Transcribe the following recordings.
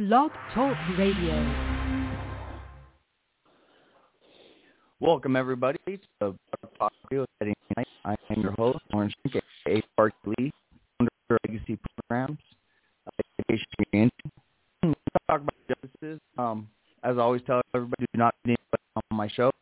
Blog Talk Radio. Welcome, everybody, to Blog Talk Radio Saturday night. I am your host, Orange Pink, a.k.a. Sparky Lee, founder of Legacy Programs. We talk about justices. As I always tell everybody, do not need on my show.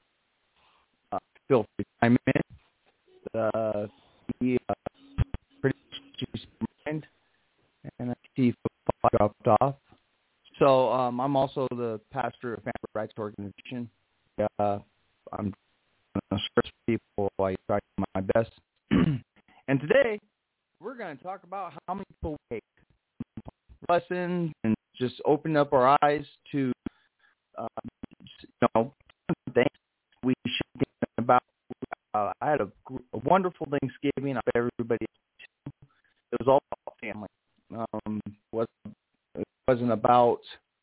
Feel free to chime in. Pretty mind, and I see dropped off. So I'm also the pastor of Family Rights Organization. I'm going to search people. I try my best. And today, we're going to talk about how many people take lessons and just open up our eyes to, things we should think about. I had a wonderful Thanksgiving. Everybody, it was all about family. It wasn't about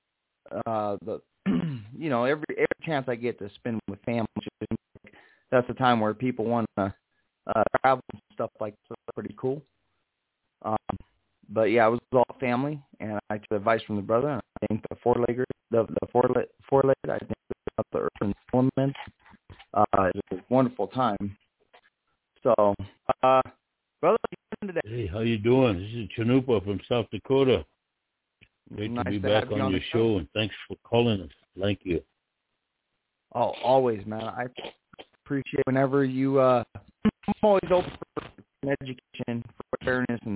every chance I get to spend with family. That's the time where people want to travel and stuff like that. That's pretty cool. But yeah, it was all family, and I took advice from the brother. And I think the four-legged, I think about the earth and elements. It was a wonderful time. So, brother, how you doing today? Hey, how you doing? This is Chanupa from South Dakota. Great to be back on your show, and thanks for calling us. Thank you. Oh, always, man. I appreciate whenever you. I'm always open for education, for awareness, and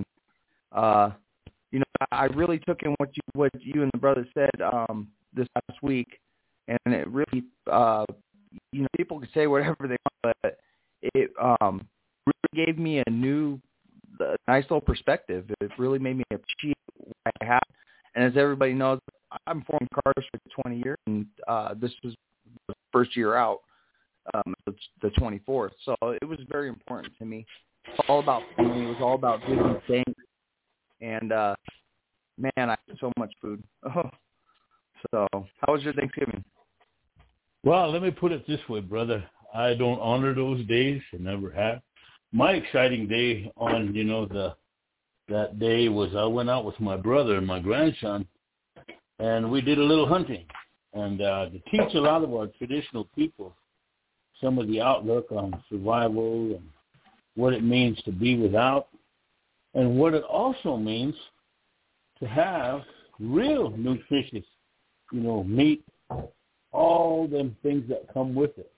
I really took in what you and the brother said this past week, and it really, people can say whatever they want, but it really gave me a nice little perspective. It really made me appreciate what I have. And as everybody knows, I'm forming cars for 20 years, and this was the first year out, the 24th. So it was very important to me. It was all about family. It was all about giving thanks. And, man, I had so much food. Oh. So how was your Thanksgiving? Well, let me put it this way, brother. I don't honor those days. I never have. My exciting day on, that day was I went out with my brother and my grandson, and we did a little hunting. And to teach a lot of our traditional people some of the outlook on survival and what it means to be without, and what it also means to have real nutritious, meat, all them things that come with it.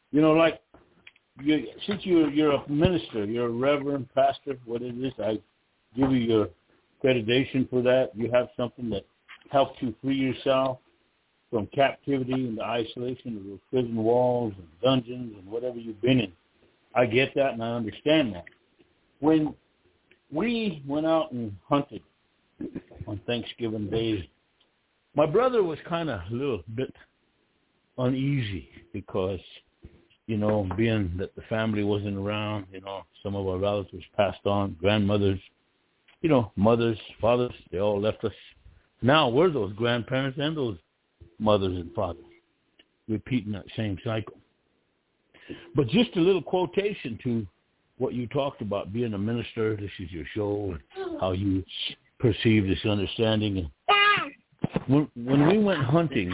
Since you're a minister, you're a reverend, pastor, what it is, I give you your accreditation for that. You have something that helps you free yourself from captivity and the isolation of those prison walls and dungeons and whatever you've been in. I get that and I understand that. When we went out and hunted on Thanksgiving Day, my brother was kind of a little bit uneasy because, being that the family wasn't around, some of our relatives passed on, grandmothers, mothers, fathers, they all left us. Now we're those grandparents and those mothers and fathers, repeating that same cycle. But just a little quotation to what you talked about, being a minister. This is your show, and how you perceive this understanding. And when we went hunting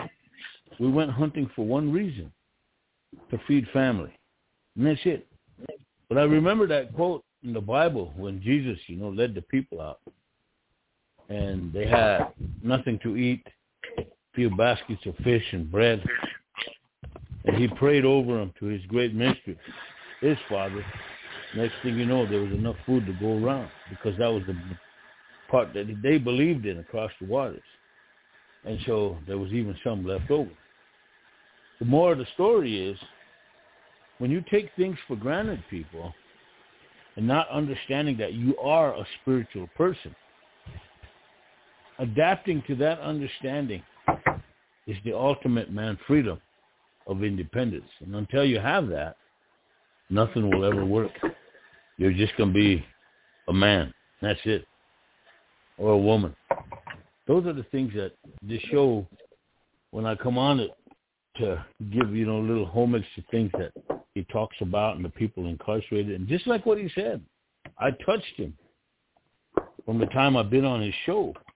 for one reason, to feed family. And that's it. But I remember that quote in the Bible when Jesus, led the people out. And they had nothing to eat, a few baskets of fish and bread. And he prayed over them to his great mystery, his Father. Next thing you know, there was enough food to go around, because that was the part that they believed in across the waters. And so there was even some left over. The moral of the story is, when you take things for granted, people, and not understanding that you are a spiritual person, adapting to that understanding is the ultimate, freedom of independence. And until you have that, nothing will ever work. You're just going to be a man. That's it. Or a woman. Those are the things that this show, when I come on it, to give, little homage to things that he talks about and the people incarcerated. And just like what he said, I touched him from the time I've been on his show.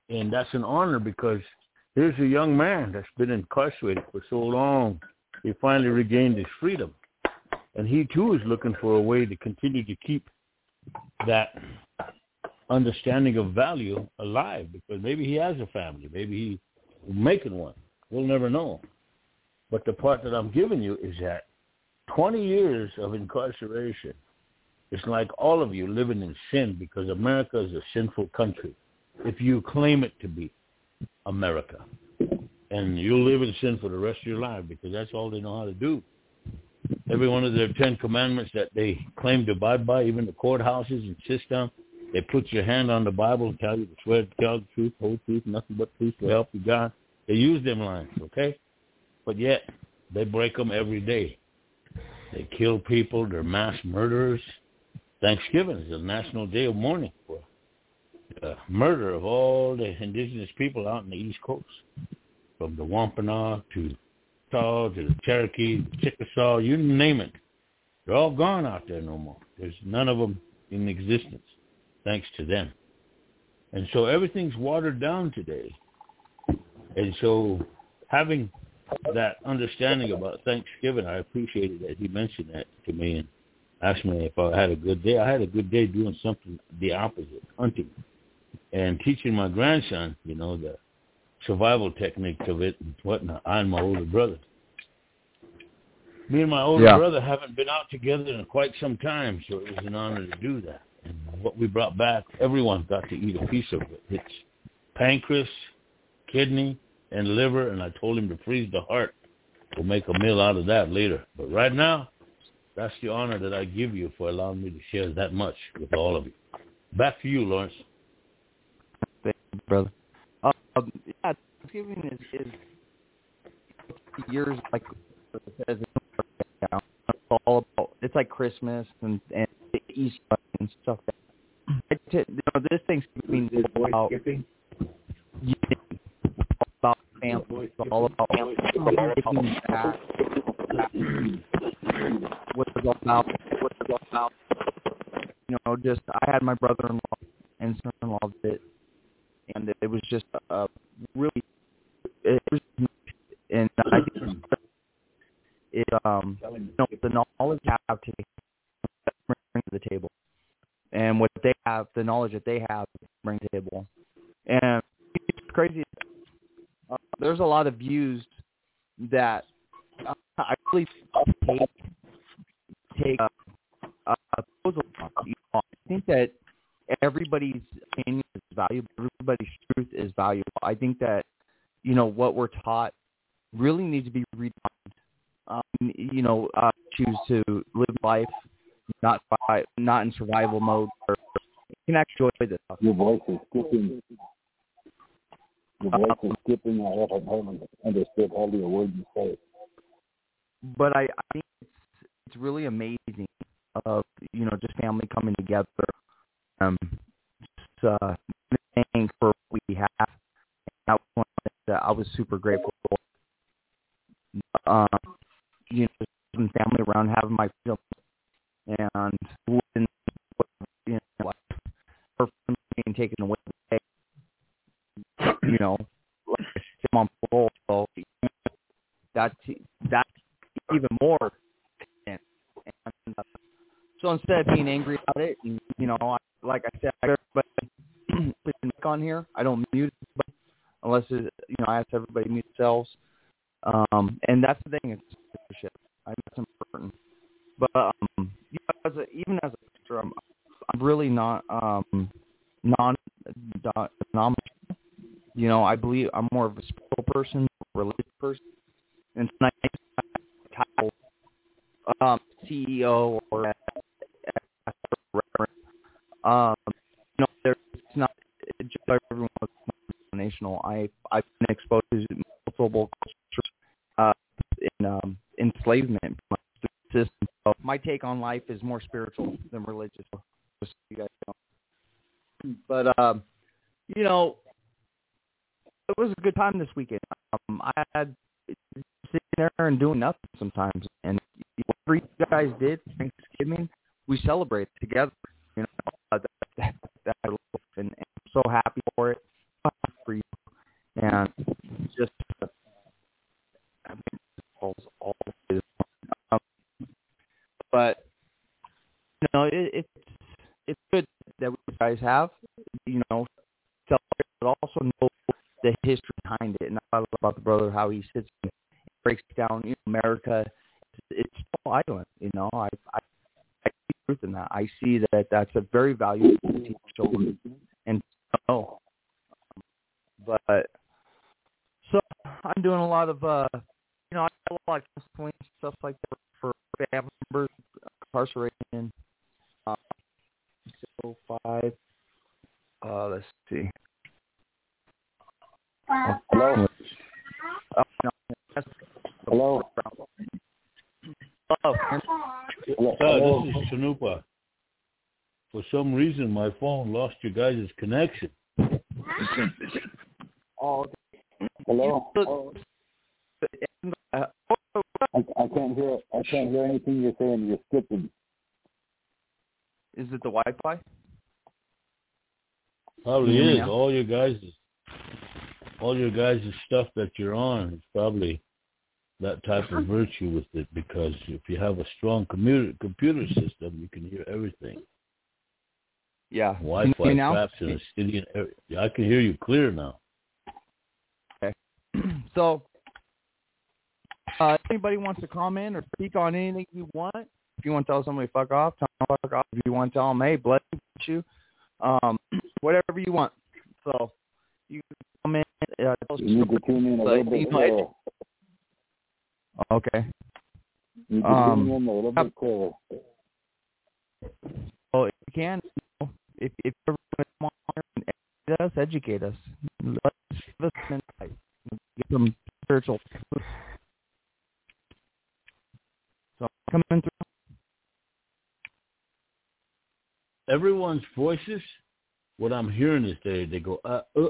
And that's an honor because here's a young man that's been incarcerated for so long. He finally regained his freedom. And he, too, is looking for a way to continue to keep that understanding of value alive because maybe he has a family. Maybe he's making one. We'll never know. But the part that I'm giving you is that 20 years of incarceration is like all of you living in sin because America is a sinful country if you claim it to be America. And you'll live in sin for the rest of your life because that's all they know how to do. Every one of their 10 commandments that they claim to abide by, even the courthouses and system, they put your hand on the Bible and tell you to swear to tell the truth, whole truth, nothing but truth to help you God. They use them lines, okay? But yet, they break them every day. They kill people. They're mass murderers. Thanksgiving is a national day of mourning for murder of all the indigenous people out in the East Coast, from the Wampanoag to the Cherokee, the Chickasaw, you name it. They're all gone out there no more. There's none of them in existence, thanks to them. And so everything's watered down today. And so having that understanding about Thanksgiving, I appreciated that he mentioned that to me and asked me if I had a good day. I had a good day doing something the opposite, hunting, and teaching my grandson, the survival techniques of it and whatnot. I'm my older brother. Me and my older brother haven't been out together in quite some time, so it was an honor to do that. And what we brought back, everyone got to eat a piece of it. It's pancreas, kidney, and liver, and I told him to freeze the heart. We'll make a meal out of that later. But right now, that's the honor that I give you for allowing me to share that much with all of you. Back to you, Lawrence. Thank you, brother. Thanksgiving is years like it's all about. It's like Christmas and Easter and stuff. This Thanksgiving is about family. It's all about giving back. What it's all about. Just I had my brother-in-law and son-in-law that, and it was just really. It was, and I think the knowledge I have to bring to the table, and what they have, the knowledge that they have to bring to the table, and it's crazy. There's a lot of views that I really take proposal. I think that everybody's opinion is valuable. Everybody's truth is valuable. I think that what we're taught really needs to be redefined. Choose to live life not in survival mode. Or you can actually enjoy this. Your voice is skipping. I haven't understood all the words you say. But I think it's really amazing of just family coming together. Thank for what we have. And that was one thing that I was super grateful for. Just family around, having my freedom, and being taken away. I'm on parole, so that's even more. And so instead of being angry about it, and, like I said, everybody put the mic on here. I don't mute everybody unless I ask everybody to mute themselves. And that's the thing. It's leadership. I think that's important. But even as a pastor, I'm really not non-denominational. I believe I'm more of a spiritual person, a religious person, and tonight title CEO or reverend. It's not just everyone was denominational. I've been exposed to multiple cultures in enslavement system. So my take on life is more spiritual than religious. Just so you guys know. But it was a good time this weekend. I had sitting there and doing nothing sometimes, and whatever you guys did Thanksgiving, we celebrated together. And I'm so happy for it. and just all but it's good that we guys have celebrate, but also know the history behind it. And I love about the brother how he sits and breaks down America. It's still island, I see truth in that. I see that that's a very valuable to teach children and but so I'm doing a lot of I have a lot of counseling stuff like that for family members incarcerated in 605. Let's see. Hello. No. Hello. Hello. This is Chanupa. For some reason, my phone lost your guys' connection. Hello. I can't hear. I can't hear anything you're saying. You're skipping. Is it the Wi-Fi? Probably is. All your guys' stuff that you're on is probably that type of virtue with it, because if you have a strong computer system, you can hear everything. Yeah. Wi-Fi traps in a city. I can hear you clear now. Okay. So, if anybody wants to comment or speak on anything you want, if you want to tell somebody fuck off, tell them fuck off. If you want to tell them, hey, bless you, whatever you want. So, you can comment. You need to tune in a little bit clearer. Okay. You need to tune in a little bit clearer. Well, if you can, if you ever come on and educate us, let's give us some insight, get some spiritual. So coming through. Everyone's voices, what I'm hearing is they go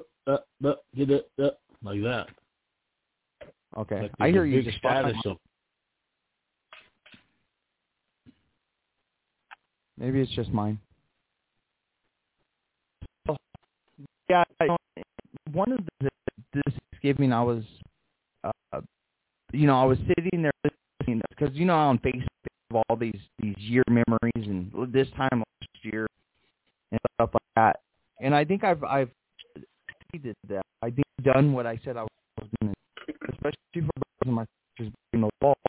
like that. Okay, like I hear you. Just maybe it's just mine. Yeah, one of this Thanksgiving, I was, I was sitting there listening because on Facebook of all these year memories and this time last year and stuff like that, and I think I've exceeded that. I think I've done what I said I was going to, especially for brothers and my sisters breaking the walls.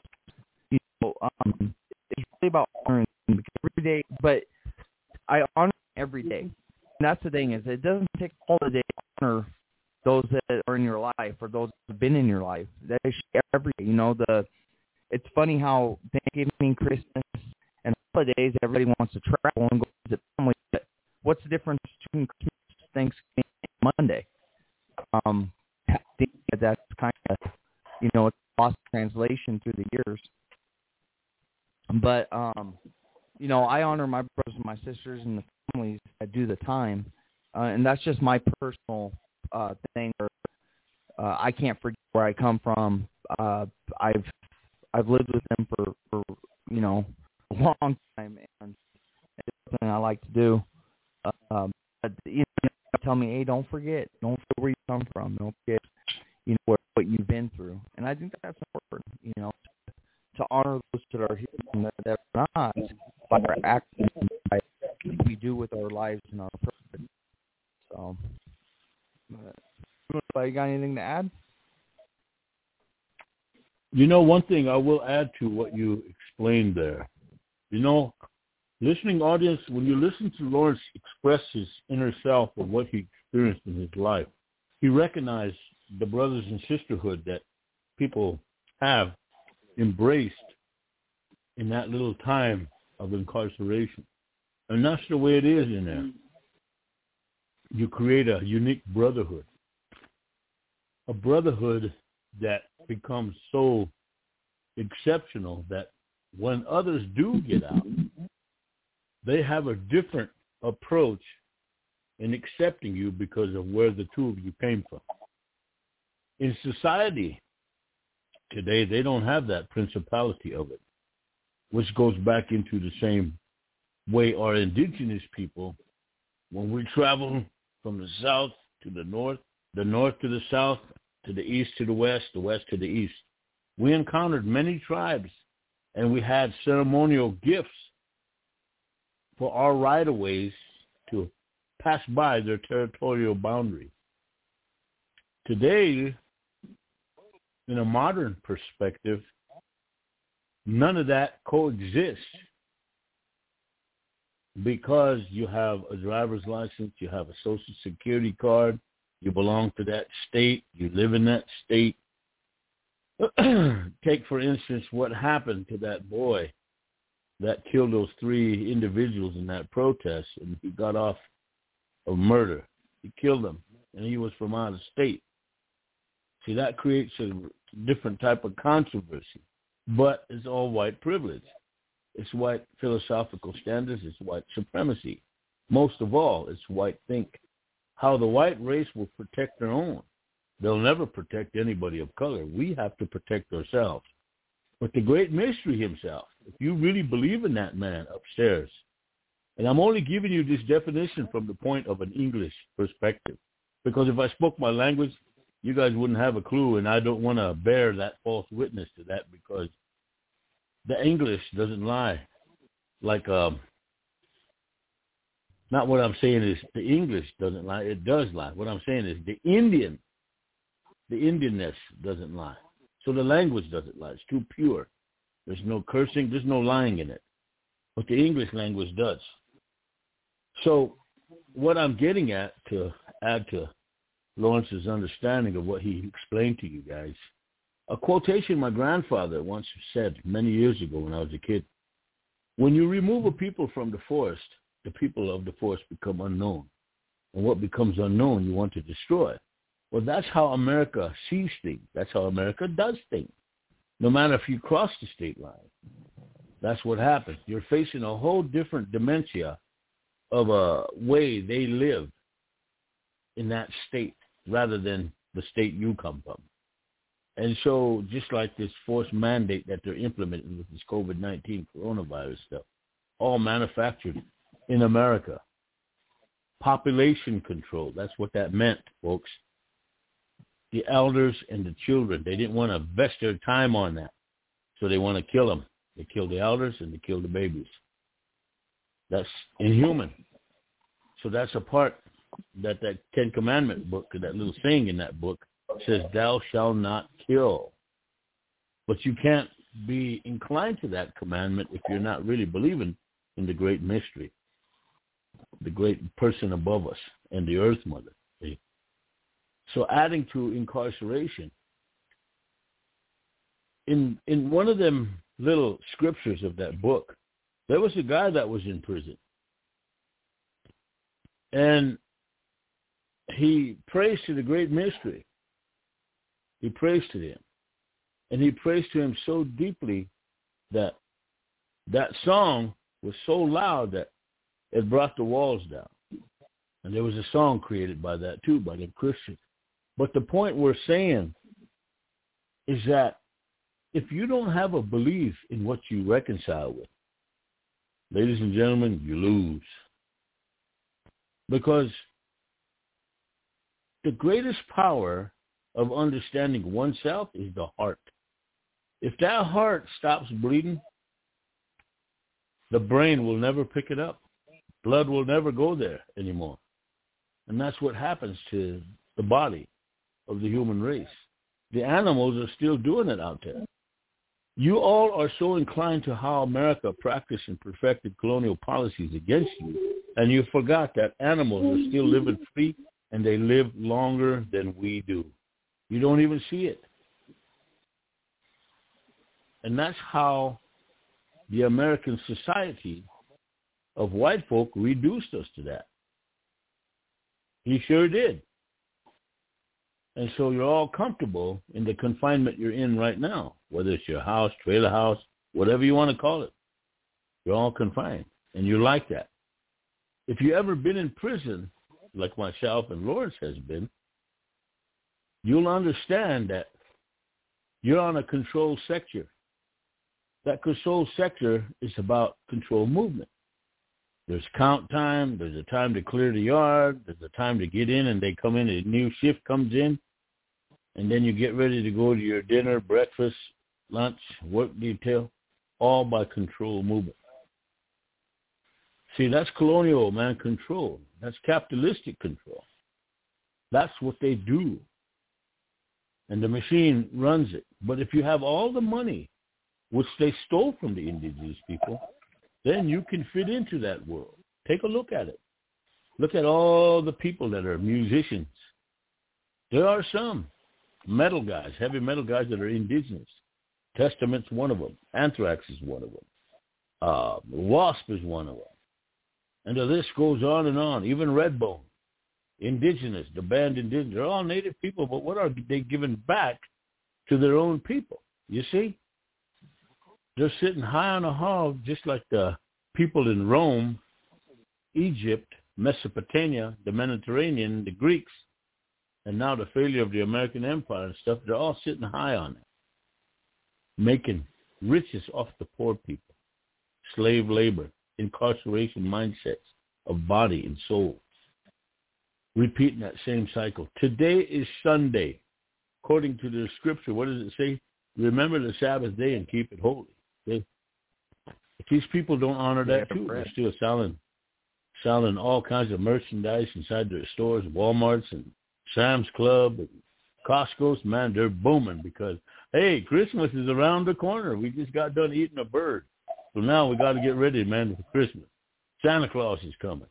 It's really about honoring them every day, but I honor every day. And that's the thing, is it doesn't take all the day to honor those that are in your life or those that have been in your life. That is every day. It's funny how Thanksgiving, Christmas, and holidays, everybody wants to travel and go visit family. But what's the difference between Christmas, Thanksgiving, and Monday? I think that's kind of, it's lost translation through the years. But, I honor my brothers and my sisters and the families that do the time, and that's just my personal thing. I can't forget where I come from. I've lived with them for a long time, and it's something I like to do. But, tell me, hey, don't forget where you come from. Don't forget, what you've been through. And I think that's important, to honor those that are here and that are not, by our actions, by what we do with our lives and our purpose. So, you got anything to add? One thing I will add to what you explained there. Listening audience, when you listen to Lawrence express his inner self of what he experienced in his life, he recognized the brothers and sisterhood that people have embraced in that little time of incarceration. And that's the way it is in there. You create a unique brotherhood. A brotherhood that becomes so exceptional that when others do get out, they have a different approach in accepting you because of where the two of you came from. In society today, they don't have that principality of it, which goes back into the same way our indigenous people, when we travel from the south to the north to the south, to the east to the west to the east. We encountered many tribes, and we had ceremonial gifts for our right-of-ways to pass by their territorial boundary. Today, in a modern perspective, none of that coexists because you have a driver's license, you have a social security card, you belong to that state, you live in that state. Take, for instance, what happened to that boy that killed those 3 individuals in that protest, and he got off of murder. He killed them, and he was from out of state. See, that creates a different type of controversy, but it's all white privilege. It's white philosophical standards. It's white supremacy. Most of all, it's white think. How the white race will protect their own. They'll never protect anybody of color. We have to protect ourselves. But the great mystery himself, if you really believe in that man upstairs, and I'm only giving you this definition from the point of an English perspective, because if I spoke my language, you guys wouldn't have a clue, and I don't want to bear that false witness to that because the English doesn't lie. Like, not what I'm saying is the English doesn't lie. It does lie. What I'm saying is the Indianness doesn't lie. So the language doesn't lie. It's too pure. There's no cursing. There's no lying in it. But the English language does. So what I'm getting at, to add to Lawrence's understanding of what he explained to you guys, a quotation my grandfather once said many years ago when I was a kid: when you remove a people from the forest, the people of the forest become unknown. And what becomes unknown, you want to destroy. Well, that's how America sees things. That's how America does things. No matter if you cross the state line, that's what happens. You're facing a whole different dementia of a way they live in that state rather than the state you come from. And so just like this forced mandate that they're implementing with this COVID-19 coronavirus stuff, all manufactured in America. Population control, that's what that meant, folks. The elders and the children, they didn't want to invest their time on that. So they want to kill them. They kill the elders and they kill the babies. That's inhuman. So that's a part that 10 Commandment book, that little saying in that book, says, thou shalt not kill. But you can't be inclined to that commandment if you're not really believing in the great mystery, the great person above us and the earth mother. See? So adding to incarceration, in one of them little scriptures of that book, there was a guy that was in prison. And he prays to the great mystery. He prays to him. And he prays to him so deeply that that song was so loud that it brought the walls down. And there was a song created by that too, by the Christians. But the point we're saying is that if you don't have a belief in what you reconcile with, ladies and gentlemen, you lose. Because the greatest power of understanding oneself is the heart. If that heart stops bleeding, the brain will never pick it up. Blood will never go there anymore. And that's what happens to the body of the human race. The animals are still doing it out there. You all are so inclined to how America practiced and perfected colonial policies against you, and you forgot that animals are still living free, and they live longer than we do. You don't even see it. And that's how the American society of white folk reduced us to that. He sure did. And so you're all comfortable in the confinement you're in right now, whether it's your house, trailer house, whatever you want to call it. You're all confined, and you like that. If you ever been in prison, like myself and Lawrence has been, you'll understand that you're on a controlled sector. That controlled sector is about controlled movement. There's count time. There's a time to clear the yard. There's a time to get in, and they come in. A new shift comes in. and then you get ready to go to your dinner, breakfast, lunch, work detail, all by control movement. See, that's colonial, man, control. That's capitalistic control. That's what they do. And the machine runs it. But if you have all the money, which they stole from the indigenous people, then you can fit into that world. Take a look at it. Look at all the people that are musicians. There are some metal guys, heavy metal guys that are indigenous. Testament's one of them. Anthrax is one of them. Wasp is one of them. And the list goes on and on. Even Redbone, indigenous, the band indigenous. They're all native people, but what are they giving back to their own people? You see? They're sitting high on a hog, just like the people in Rome, Egypt, Mesopotamia, the Mediterranean, the Greeks, and now the failure of the American Empire and stuff. They're all sitting high on it, making riches off the poor people, slave labor, incarceration mindsets of body and soul. Repeating that same cycle. Today is Sunday. According to the scripture, what does it say? Remember the Sabbath day and keep it holy. If these people don't honor that too, they're still selling all kinds of merchandise inside their stores, Walmarts and Sam's Club and Costco's. Man, they're booming because, hey, Christmas is around the corner. We just got done eating a bird. So now we got to get ready, man, for Christmas. Santa Claus is coming.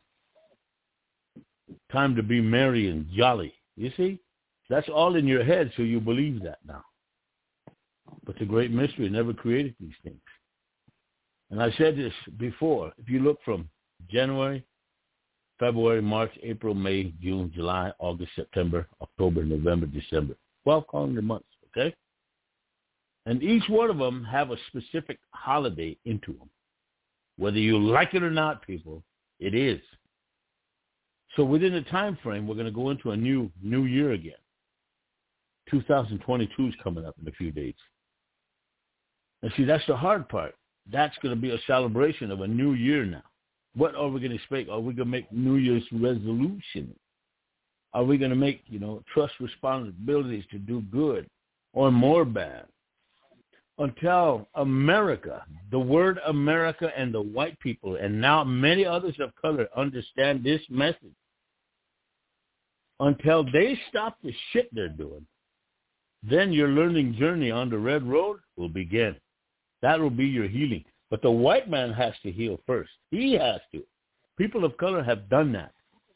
Time to be merry and jolly. You see? That's all in your head, so you believe that now. But the great mystery never created these things. And I said this before. If you look from January, February, March, April, May, June, July, August, September, October, November, December. 12 calendar months, okay? And each one of them have a specific holiday into them. Whether you like it or not, people, it is. So within the time frame, we're going to go into a new year again. 2022 is coming up in a few days. And see, that's the hard part. That's going to be a celebration of a new year now. What are we going to expect? Are we going to make New Year's resolutions? Are we going to make, trust responsibilities to do good or more bad? Until America, the word America and the white people, and now many others of color understand this message. Until they stop the shit they're doing, then your learning journey on the red road will begin. That will be your healing. But the white man has to heal first. He has to. People of color have done that.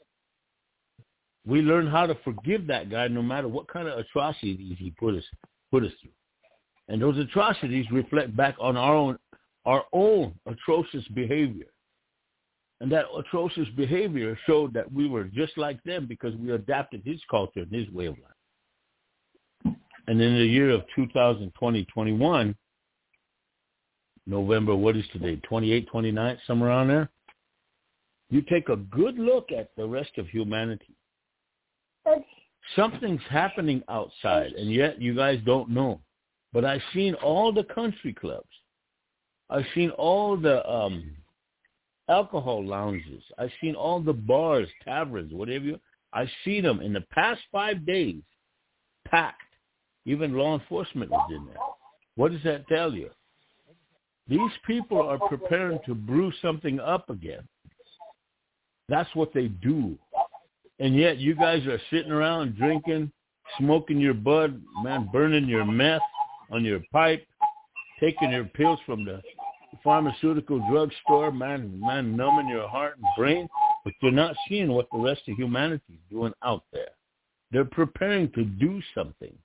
We learn how to forgive that guy no matter what kind of atrocities he put us through. And those atrocities reflect back on our own atrocious behavior. And that atrocious behavior showed that we were just like them because we adapted his culture and his way of life. And in the year of 2021, November, what is today, 28, 29, somewhere around there, you take a good look at the rest of humanity. Something's happening outside, and yet you guys don't know. But I've seen all the country clubs. I've seen all the alcohol lounges. I've seen all the bars, taverns, whatever. I've seen them in the past 5 days, packed. Even law enforcement was in there. What does that tell you? These people are preparing to brew something up again. That's what they do. And yet you guys are sitting around drinking, smoking your bud, man, burning your meth on your pipe, taking your pills from the pharmaceutical drugstore, man, numbing your heart and brain. But you're not seeing what the rest of humanity is doing out there. They're preparing to do something.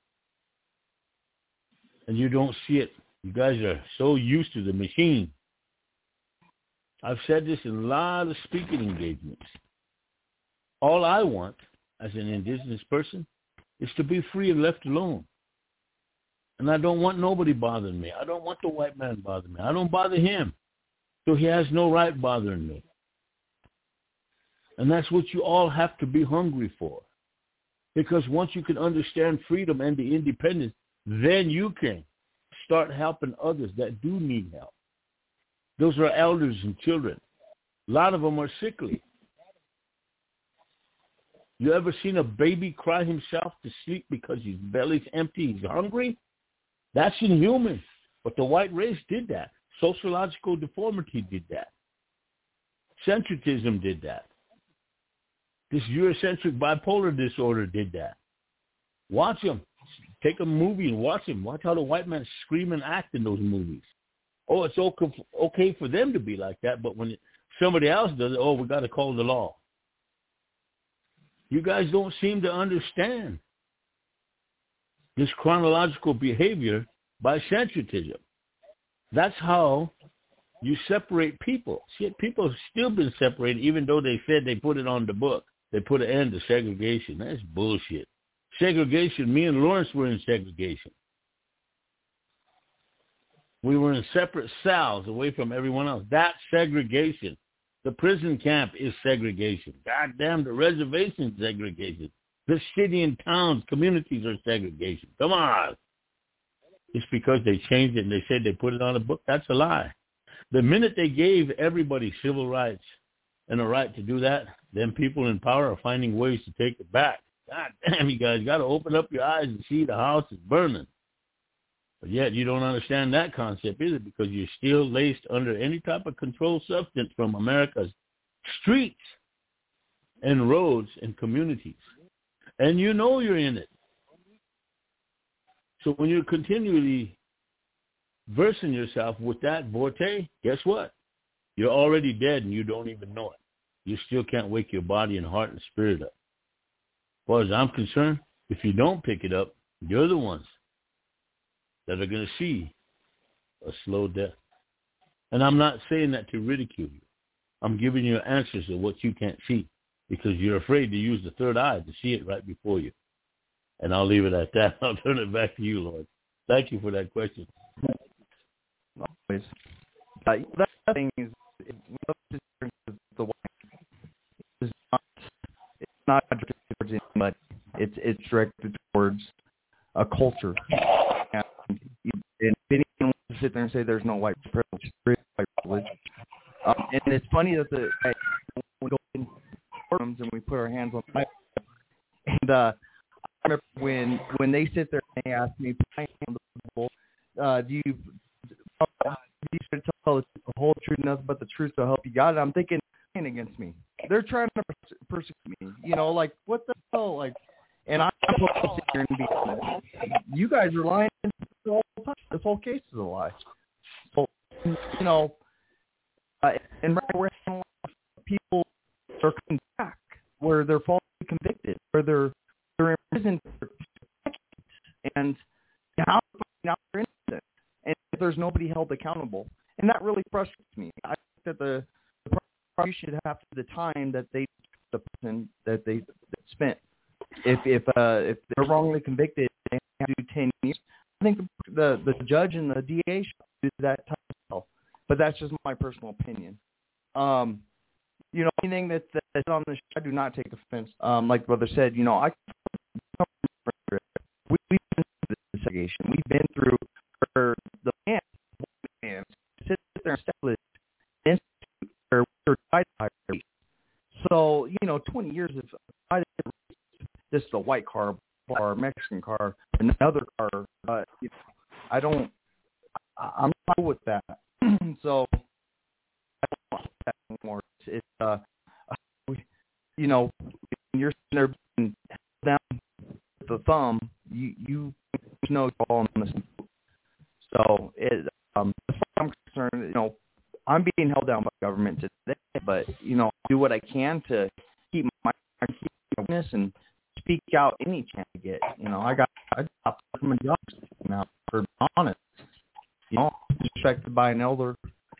And you don't see it. You guys are so used to the machine. I've said this in a lot of speaking engagements. All I want as an indigenous person is to be free and left alone. And I don't want nobody bothering me. I don't want the white man bothering me. I don't bother him. So he has no right bothering me. And that's what you all have to be hungry for. Because once you can understand freedom and the independence, then you can start helping others that do need help. Those are elders and children. A lot of them are sickly. You ever seen a baby cry himself to sleep because his belly's empty, he's hungry? That's inhuman. But the white race did that. Sociological deformity did that. Centrism did that. This Eurocentric bipolar disorder did that. Watch them. Take a movie and watch them. Watch how the white men scream and act in those movies. Oh, it's okay for them to be like that, but when somebody else does it, we got to call the law. You guys don't seem to understand this chronological behavior by centrism. That's how you separate people. See, people have still been separated, even though they said they put it on the book. They put an end to segregation. That's bullshit. Segregation, me and Lawrence were in segregation. We were in separate cells away from everyone else. That's segregation. The prison camp is segregation. Goddamn, the reservation is segregation. The city and towns, communities are segregation. Come on. It's because they changed it and they said they put it on a book. That's a lie. The minute they gave everybody civil rights and a right to do that, then people in power are finding ways to take it back. God damn, you guys got to open up your eyes and see the house is burning. But yet you don't understand that concept either, because you're still laced under any type of controlled substance from America's streets and roads and communities. And you know you're in it. So when you're continually versing yourself with that vortex, guess what? You're already dead and you don't even know it. You still can't wake your body and heart and spirit up. As far as I'm concerned, if you don't pick it up, you're the ones that are going to see a slow death. And I'm not saying that to ridicule you. I'm giving you answers to what you can't see, because you're afraid to use the third eye to see it right before you. And I'll leave it at that. I'll turn it back to you, Lord. Thank you for that question. Always. That thing is, the white is not directed towards it, but it's directed towards a culture. And anyone wants to sit there and say there's no white privilege, there is white privilege. And it's funny that we go in forums and we put our hands on the Bible. And I remember when they sit there and they ask me, do you tell the whole truth and nothing but the truth to help you God? And I'm thinking, against me. They're trying to persecute me. You know, like, what the hell? Like, and I'm supposed to sit here and be honest. You guys are lying the whole time. This whole case is a lie. So, you know, and right where people are coming back, where they're falsely convicted, where they're in prison for decades, and now they're innocent, and there's nobody held accountable, and that really frustrates me. I think that the prosecution should have the time that the person that they spent. If they're wrongly convicted, they have to do 10 years. I think the judge and the DA should do that time as well. But that's just my personal opinion. You know, anything that's on the show, I do not take offense. Like Brother said, you know, we've been through the segregation. We've been through where the man sit there and establish an institute where we're divided by race. So, you know, 20 years of this is a white car, or a Mexican car, another car. But I'm not cool with that. So I don't want that anymore. It's you know, when you're sitting there being held down with the thumb, you know you're all in this. So as far as I'm concerned, you know, I'm being held down by the government today, but you know, I do what I can to keep my witness and speak out any chance I get. You know, I stopped from a job now, for being honest. You know, respected by an elderly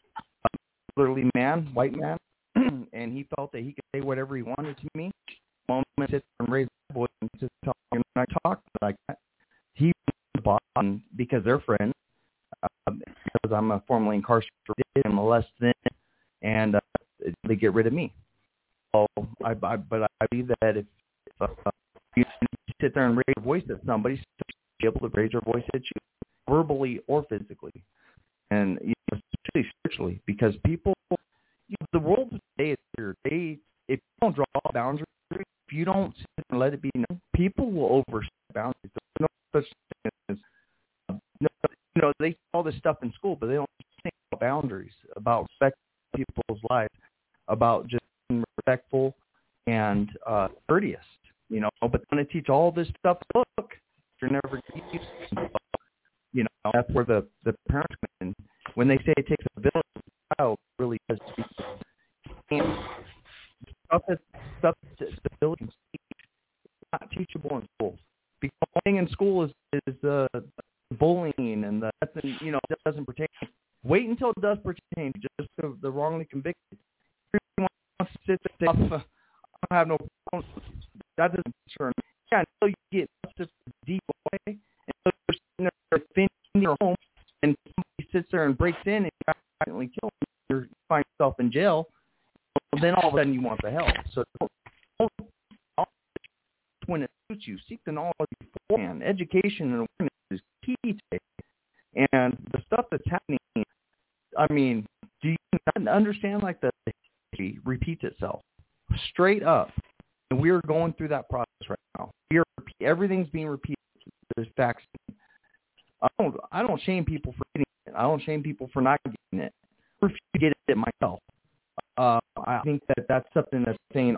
man, white man, and he felt that he could say whatever he wanted to me. One moment sit and raise my voice and just talk, and I talk like that. He was the boss because they're friends. Because I'm a formerly incarcerated and molested, and they get rid of me. So I believe that if you sit there and raise your voice at somebody, you should be able to raise your voice at you, verbally or physically, and you know, especially spiritually, because people, you know, the world today is here. If you don't draw boundaries, if you don't sit let it be known, people will overstep boundaries. There's no such thing as, they do all this stuff in school, but they don't think about boundaries, about respecting people's lives, about just being respectful and courteous, But when I teach all this stuff, look, you're never used to, that's where the parents come in. When they say it takes a village, the child really does speak. And stuff that the village can teach is not teachable in school. Because the thing in school is bullying and it doesn't pertain. Wait until it does pertain, just the wrongly convicted. Everyone wants to sit there and say, I don't have no problem. That doesn't concern me. Yeah, until you get justice for DUI, until you're sitting there defending your home, and somebody sits there and breaks in and you accidentally kill them, you find yourself in jail, then all of a sudden you want the help. So don't when it suits you. Seek the knowledge beforehand. Education and awareness is key today. And the stuff that's happening, I mean, do you not understand the history repeats itself straight up? And we are going through that process right now. Everything's being repeated. There's facts. I don't shame people for getting it. I don't shame people for not getting it. I refuse to get it myself. I think that's something that's saying,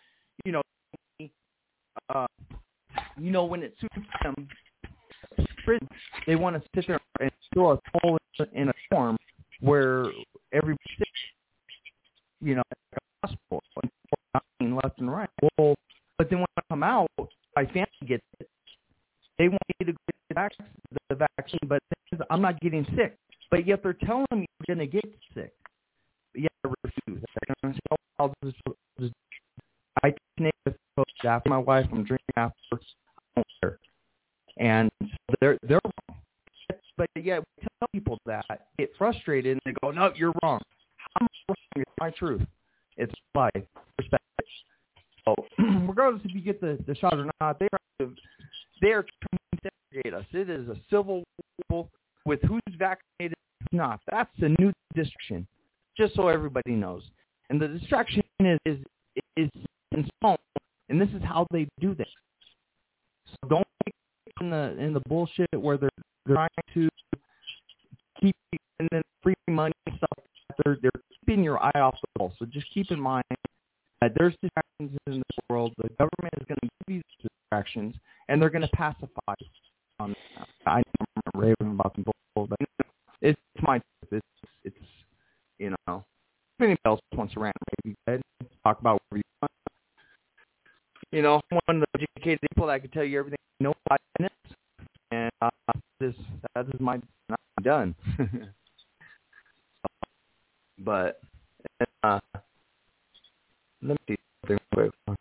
when it suits them, prison, they want to sit there and throw a hole in a form where everybody's sick, at the hospital, and left and right. Well, but then when I come out, my family gets it. They want me to get the vaccine, but I'm not getting sick. But yet they're telling me you're going to get sick. But yet I refuse. I'll just I take the coach after my wife. I'm drinking after. I don't care. And so they're wrong. But yet we tell people that, get frustrated, and they go, no, you're wrong. I'm wrong. It's my truth. It's life. Respect. So regardless if you get the shot or not, they are trying to segregate us. It is a civil war with who's vaccinated and who's not. That's a new distraction, just so everybody knows. And the distraction is installed, and this is how they do this. So don't get in the bullshit where they're trying to keep and then free money and stuff. They're keeping your eye off the ball. So just keep in mind that there's distractions in this world. The government is going to give you these distractions, and they're going to pacify you. I know I'm raving about some bull, but it's my truth. It's if anybody else wants to rant, maybe go ahead and talk about whatever you want. I'm one of the educated people that can tell you everything you know in 5 minutes, and that is my I'm done. But let me see something quick.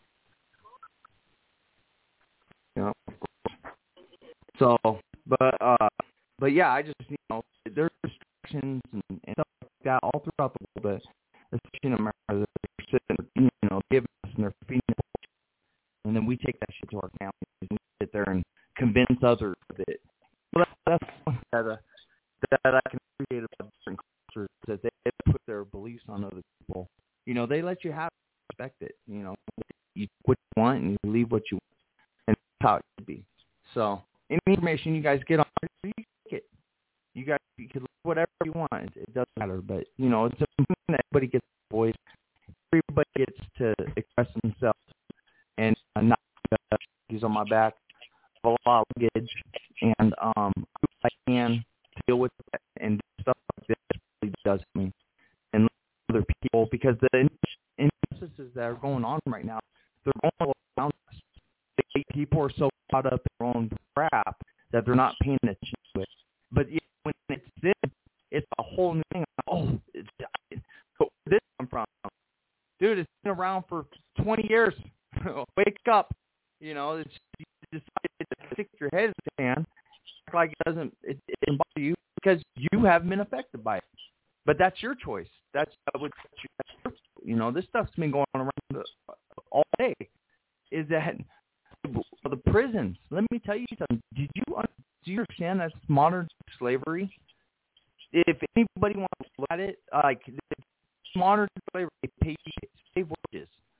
So, but yeah, I just there's restrictions and stuff like that all throughout the world, but especially in America, they're sitting, giving us and they're feeding us, and then we take that shit to our families and sit there and convince others of it. Well, that's one that I can appreciate about different cultures, that they put their beliefs on other people. They let you have it, respect it. You take what you want and you leave what you want, and that's how it should be. So, any information you guys get on it, you take it. You can leave whatever you want. It doesn't matter, but it's important that everybody gets a voice. Everybody gets to express themselves and not he's on my back, have a lot of luggage, and I can deal with it and stuff like this really does me and other people, because the injustices that are going on right now, they're going all around us. People are so caught up in their own crap that they're not paying attention to it. But when it's them, it's a whole new thing. Oh, but where did this come from? Dude, it's been around for 20 years. Wake up. You decided to stick your head in the sand, act like it doesn't bother you because you haven't been affected by it. But that's your choice. That's this stuff's been going around all day. Is that the prisons? Let me tell you something. Do you understand that's modern slavery? If anybody wants to look at it, like modern slavery, they pay slave wages.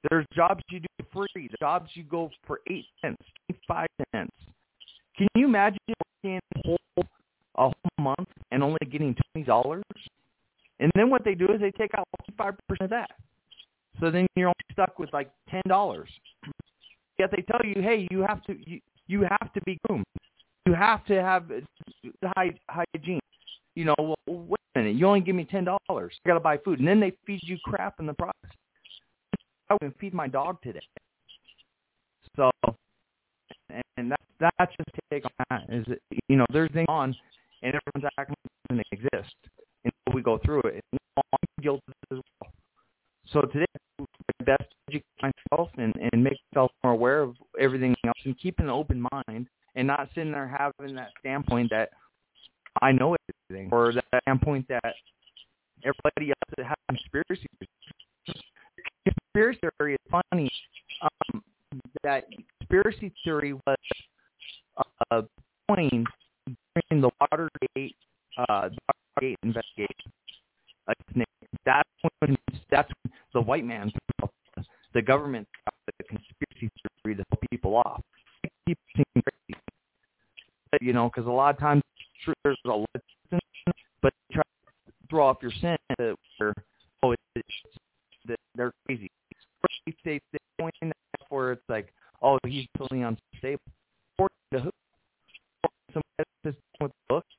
There's jobs you do for free. There's jobs you go for 8 cents, 25 cents. Can you imagine working a whole month and only getting $20? And then what they do is they take out 5% of that. So then you're only stuck with like $10. Yet they tell you, hey, you have to be groomed. You have to have hygiene. You know, well, wait a minute. You only give me $10. I got to buy food. And then they feed you crap in the process. I would feed my dog today. So, and that's just take on that. Is it, you know, there's things on, and everyone's acting like it doesn't exist. And we go through it. And I'm guilty as well. So today, my best to educate myself and make myself more aware of everything else and keep an open mind and not sitting there having that standpoint that I know everything, or that standpoint that everybody else that has conspiracy theories. Conspiracy theory is funny. That conspiracy theory was coined during the Watergate investigation. That's when the white man, the government, the conspiracy theory to throw people off. People seem crazy, you know, because a lot of times there's a lesson, but try to throw off your sin where they're crazy. They point out where it's like, oh, he's totally unstable. Or to who? Somebody that's with the book.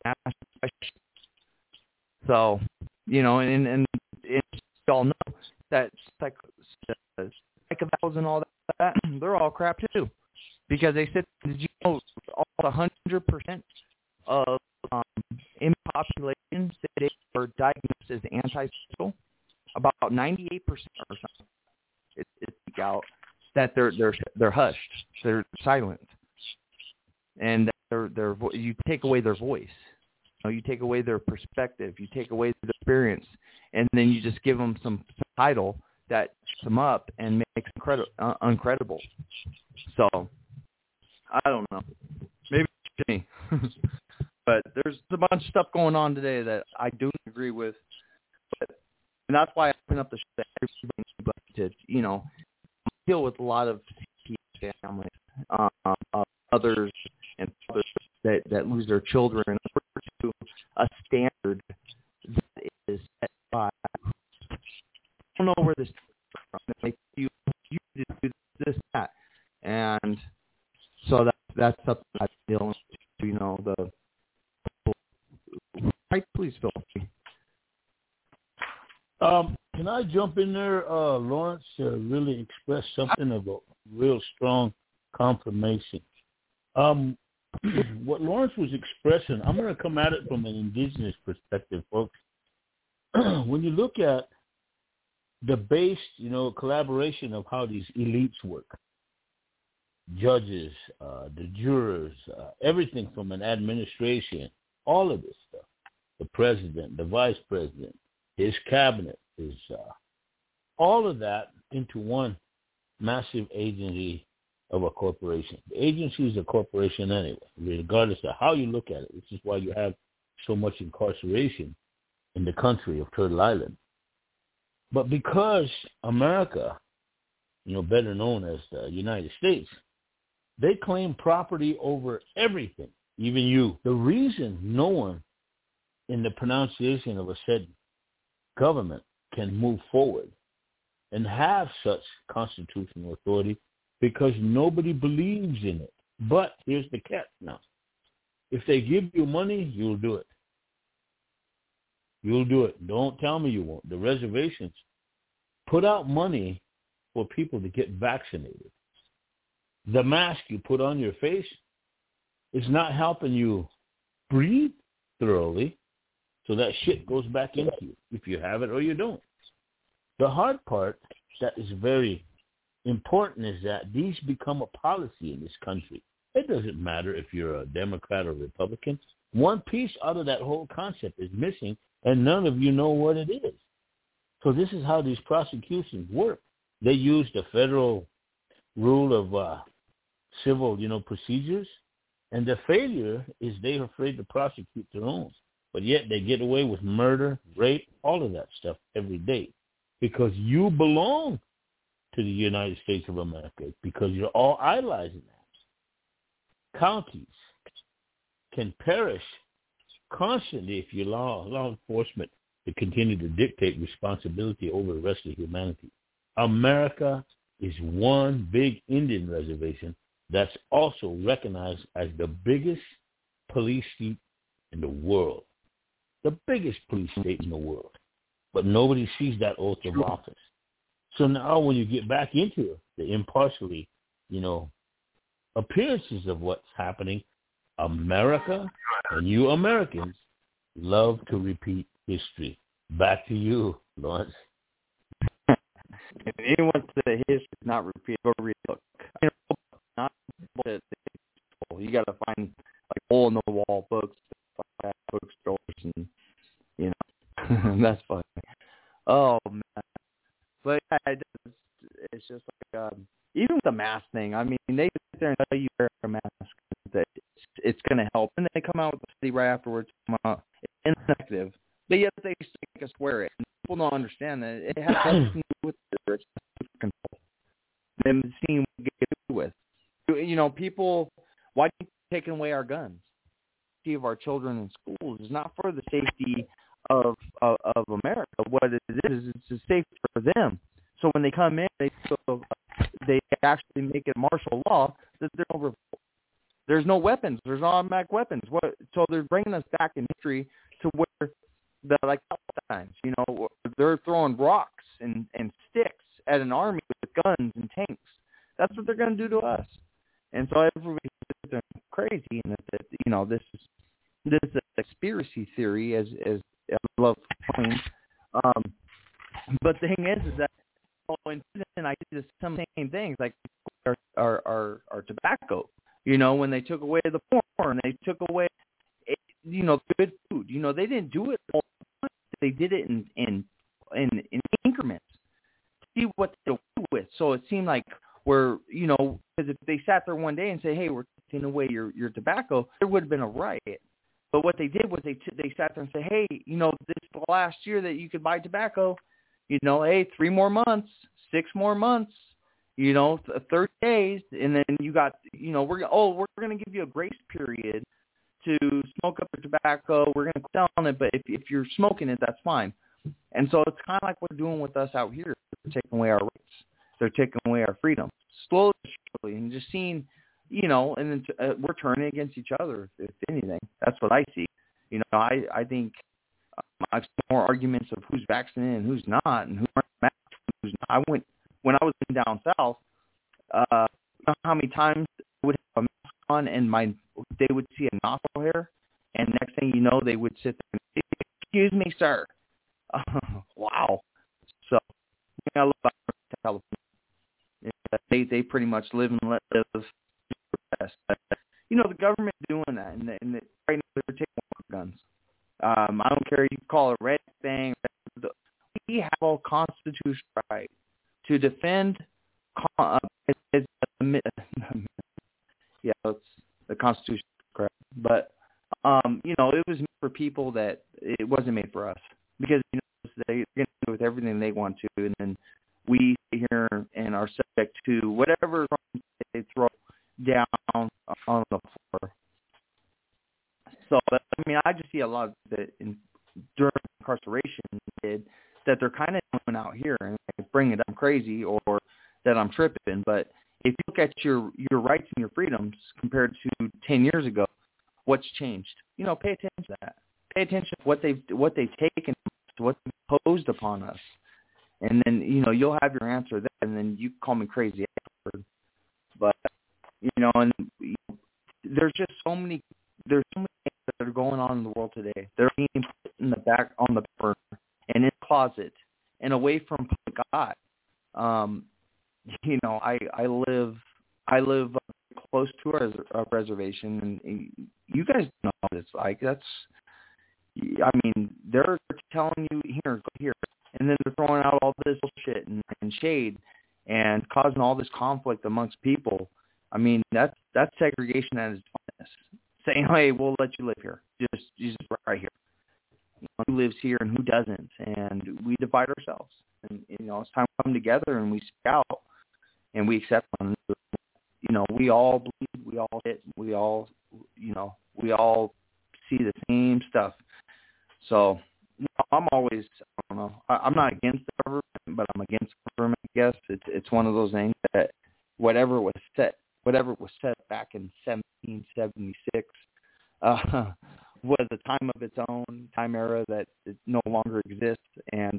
So, you know, and you all know that psychopaths and all that, they're all crap too. Because they said, did you know all 100% of in population today are diagnosed as antisocial? About 98% or something. It's out that they're hushed, they're silent, and you take away their voice, you take away their perspective, you take away their experience, and then you just give them some title that shuts them up and makes them uncredible. So I don't know, maybe it's me, but there's a bunch of stuff going on today that I do agree with, and that's why I open up the show to everybody to, you know, deal with a lot of families, others and others that lose their children to a standard that is set by. I don't know where this comes from. Like you do this, that, and so that's something I'm dealing with. You know, right? Please, Phil. Can I jump in there, Lawrence, to really express something of a real strong confirmation? What Lawrence was expressing, I'm going to come at it from an indigenous perspective, folks. When you look at the base, you know, collaboration of how these elites work, judges, the jurors, everything from an administration, all of this stuff, the president, the vice president, his cabinet, is all of that into one massive agency of a corporation. The agency is a corporation anyway, regardless of how you look at it. This is why you have so much incarceration in the country of Turtle Island. But because America, you know, better known as the United States, they claim property over everything, even you. The reason no one in the pronunciation of a said government can move forward and have such constitutional authority because nobody believes in it. But here's the catch now. If they give you money, you'll do it. You'll do it. Don't tell me you won't. The reservations put out money for people to get vaccinated. The mask you put on your face is not helping you breathe thoroughly, so that shit goes back into you, if you have it or you don't. The hard part that is very important is that these become a policy in this country. It doesn't matter if you're a Democrat or Republican. One piece out of that whole concept is missing, and none of you know what it is. So this is how these prosecutions work. They use the federal rule of civil, you know, procedures, and the failure is they're afraid to prosecute their own. But yet they get away with murder, rape, all of that stuff every day because you belong to the United States of America because you're all idolizing that. Counties can perish constantly if you allow law enforcement to continue to dictate responsibility over the rest of humanity. America is one big Indian reservation that's also recognized as the biggest police state in the world. The biggest police state in the world. But nobody sees that oath of office. So now when you get back into the impartially, appearances of what's happening, America and you Americans love to repeat history. Back to you, Lawrence. If anyone said history is not repeated, go read the book. Not you got to find like hole in the wall books, bookstores, and that's funny. Oh man, but yeah, it's just like even with the mask thing. I mean, they sit there and tell you wear a mask that it's going to help, and they come out with a study right afterwards. It's ineffective, but yet they make us wear it. And people don't understand that it has nothing to do with it. It's control. Them seeing what we get with. People. Why keep taking away our guns? The safety of our children in schools is not for the safety of America. What it is, it's a safety for them. So when they come in, they actually make it martial law that there's no weapons. There's no automatic weapons. So they're bringing us back in history to where like times, they're throwing rocks and sticks at an army with guns and tanks. That's what they're going to do to us. And so everybody's crazy, and that this is a conspiracy theory, as I love claiming. But the thing is that in prison I did some same things, like our tobacco. When they took away the porn, they took away good food. They didn't do it all at once. They did it in increments. See what they do with. So it seemed like because if they sat there one day and say, hey, we're taking away your tobacco, there would have been a riot. But what they did was they sat there and said, hey, this is the last year that you could buy tobacco, hey, 3 more months, 6 more months, 30 days, and then you got, we're going to give you a grace period to smoke up your tobacco. We're going to sell on it, but if you're smoking it, that's fine. And so it's kind of like what they're doing with us out here. They're taking away our rights. They're taking away our freedom, slowly, and just seeing, and then we're turning against each other, if anything. That's what I see. I think I've seen more arguments of who's vaccinated and who's not, and who's masked and who's not. When I was down south, how many times I would have a mask on and they would see a nostril hair, and next thing you know, they would sit there and say, excuse me, sir. Wow. So, I love California. They pretty much live and let live. The government doing that, and right now they're taking more guns. I don't care if you call it red thing. We have a constitutional right to defend. It's the Constitution, correct? But it was made for people that it wasn't made for us, because they're going to do with everything they want to, and then we sit here and are subject to whatever they throw down on the floor. So, I just see a lot of that during incarceration that they're kind of doing out here, and I bring it up, I'm crazy or that I'm tripping. But if you look at your rights and your freedoms compared to 10 years ago, what's changed? Pay attention to that. Pay attention to what they've taken, to what they've imposed upon us. And then, you'll have your answer there, and then you call me crazy afterward. But, and there's just so many things that are going on in the world today. They're being put on the burner and in the closet and away from public eye. I live close to a reservation, and you guys know what it's like. They're telling you, here, go here. And then they're throwing out all this bullshit and shade and causing all this conflict amongst people. That's segregation at its finest. Saying, hey, we'll let you live here. Just right here. Who lives here and who doesn't. And we divide ourselves. And, it's time to come together and we speak out. and we accept one another. We all bleed, we all hit, we all see the same stuff. So I'm always, I don't know, I'm not against the government, but I'm against the government, I guess. It's one of those things that whatever was set back in 1776 was a time of its own, time era that it no longer exists, and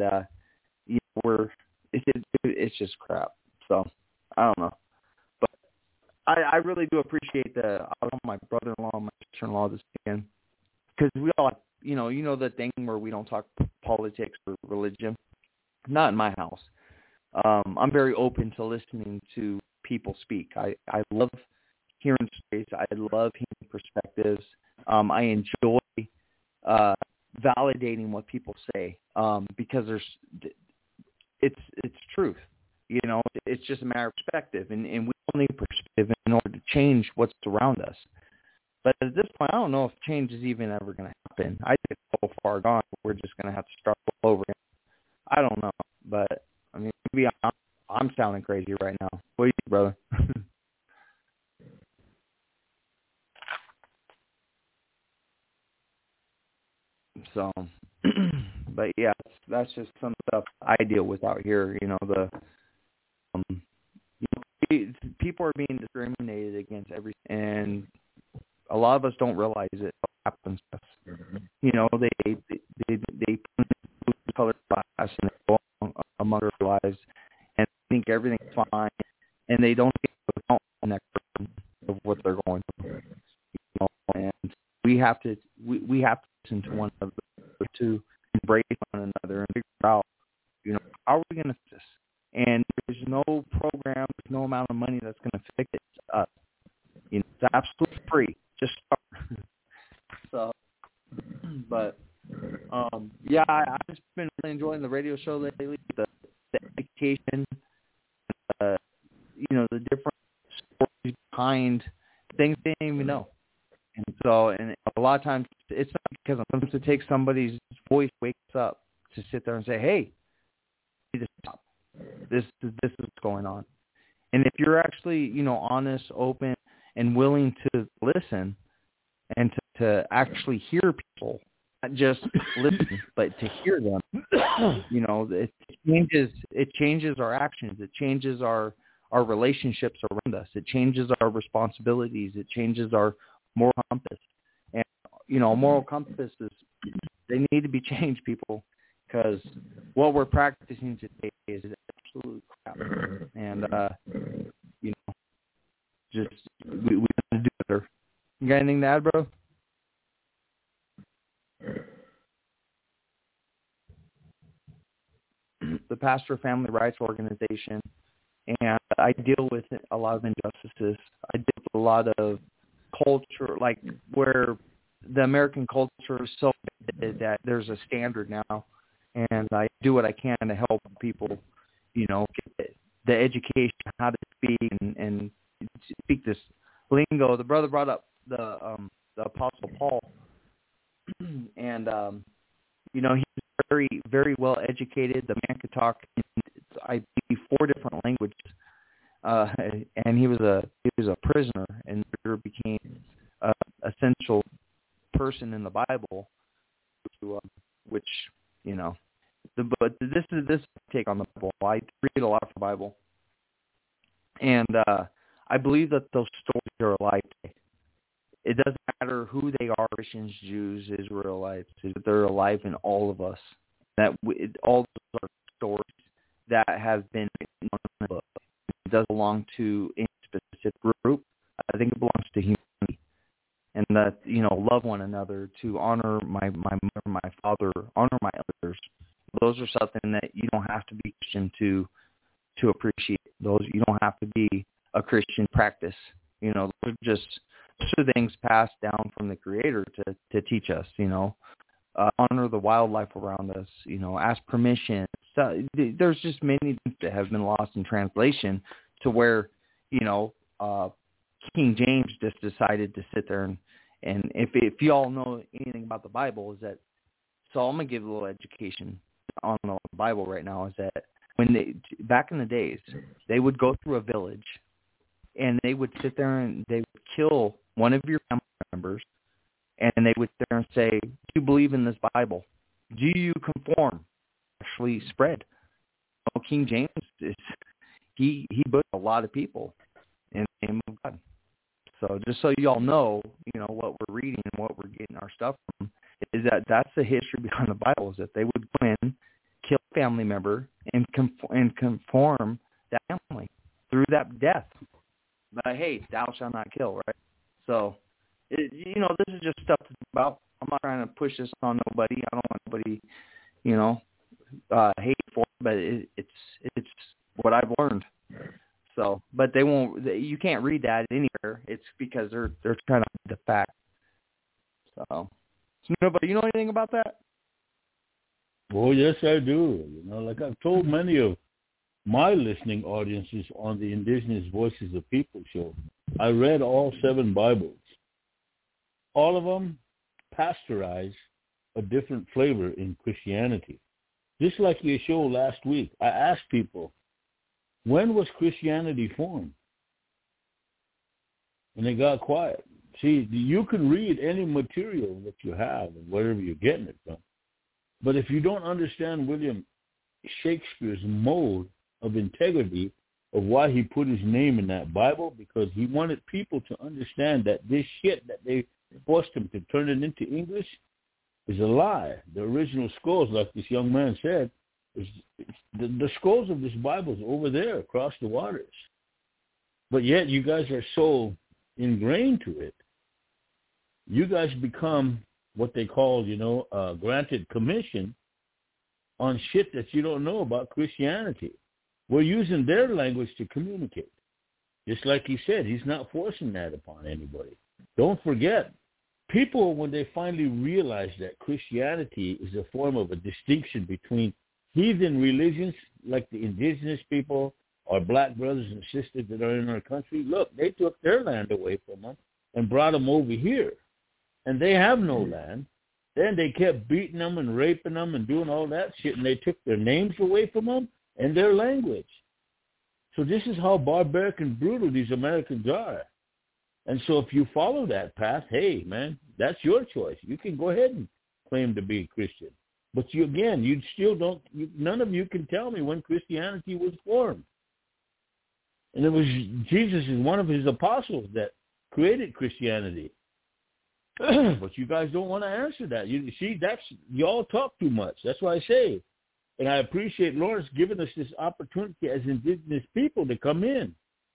it's just crap. So I don't know. I really do appreciate my brother-in-law and my sister-in-law this weekend, because we all, the thing where we don't talk politics or religion. Not in my house. I'm very open to listening to people speak. I love hearing stories. I love hearing perspectives. I enjoy validating what people say because it's truth. It's just a matter of perspective, and we all need perspective in order to change what's around us. But at this point, I don't know if change is even ever going to happen. I think it's so far gone, we're just going to have to start all over again. I don't know, but I mean, maybe I'm sounding crazy right now. What do you think, brother? So, but yeah, that's just some stuff I deal with out here. People are being discriminated against and a lot of us don't realize it happens to us. They put in color class and they go among their lives and think everything's fine, and they don't take account on that person of what they're going through. And we have to listen to one another, to embrace one another and figure out, how are we going to fix this? And there's no program, there's no amount of money that's going to fix it. It's absolutely free. Just start. So, but I've just been really enjoying the radio show lately. The education, the different stories behind things they didn't even know. And so, and a lot of times it's not because sometimes it takes somebody's voice wakes up to sit there and say, "Hey, you need to stop. This is what's going on." And if you're actually, honest, open, and willing to listen and to actually hear people, not just listen, but to hear them, it changes our actions. It changes our relationships around us. It changes our responsibilities. It changes our moral compass. And, moral compass they need to be changed, people, because what we're practicing today is absolute crap. And, just we got to do better. You got anything to add, bro? The Pastor Family Rights Organization, and I deal with a lot of injustices. I deal with a lot of culture, like where the American culture is so bad that there's a standard now, and I do what I can to help people, get the education, how to speak and speak this lingo. The brother brought up the Apostle Paul, and he's very, very well educated. The man could talk in, I believe, 4 different languages, and he was a prisoner and later became an essential person in the Bible, which but this is take on the Bible. I read a lot of the Bible, and I believe that those stories are alive today. It doesn't matter who they are, Christians, Jews, Israelites, they're alive in all of us. All those are stories that have been written on the book. It doesn't belong to any specific group. I think it belongs to humanity. And that, love one another, to honor my mother, my father, honor my elders. Those are something that you don't have to be Christian to appreciate. Those you don't have to be a Christian practice. Those are just things passed down from the Creator to teach us. Honor the wildlife around us. Ask permission. So there's just many things that have been lost in translation to where King James just decided to sit there and if you all know anything about the Bible, is that, so I'm gonna give a little education on the Bible right now, is that back in the days, they would go through a village, and they would sit there and they would kill one of your family members, and they would sit there and say, "Do you believe in this Bible? Do you conform?" Actually spread. King James he butchered a lot of people in the name of God. So just so you all know, what we're reading and what we're getting our stuff from is that's the history behind the Bible, is that they would go in, kill a family member, and conform that family through that death. But hey, thou shalt not kill, right? So, this is just stuff to think about. I'm not trying to push this on nobody. I don't want nobody, hate for it, but it's what I've learned. So, but they won't. You can't read that anywhere. It's because they're trying to hide the fact. So, nobody, you know anything about that? Oh, yes, I do. Like I've told many of my listening audiences on the Indigenous Voices of People show, I read all 7 Bibles. All of them pasteurize a different flavor in Christianity. Just like your show last week, I asked people, when was Christianity formed? And they got quiet. See, you can read any material that you have and wherever you're getting it from. But if you don't understand William Shakespeare's mode of integrity of why he put his name in that Bible, because he wanted people to understand that this shit that they forced him to turn it into English is a lie. The original scrolls, like this young man said, the scrolls of this Bible is over there across the waters. But yet you guys are so ingrained to it. You guys become what they call, granted commission on shit that you don't know about Christianity. We're using their language to communicate. Just like he said, he's not forcing that upon anybody. Don't forget, people, when they finally realize that Christianity is a form of a distinction between heathen religions like the indigenous people, our black brothers and sisters that are in our country, look, they took their land away from them and brought them over here. And they have no land. Then they kept beating them and raping them and doing all that shit, and they took their names away from them and their language. So this is how barbaric and brutal these Americans are. And so if you follow that path, hey, man, that's your choice. You can go ahead and claim to be a Christian. But none of you can tell me when Christianity was formed. And it was Jesus is one of his apostles that created Christianity. But you guys don't want to answer that. You see, y'all talk too much. That's why I say, and I appreciate Lawrence giving us this opportunity as indigenous people to come in,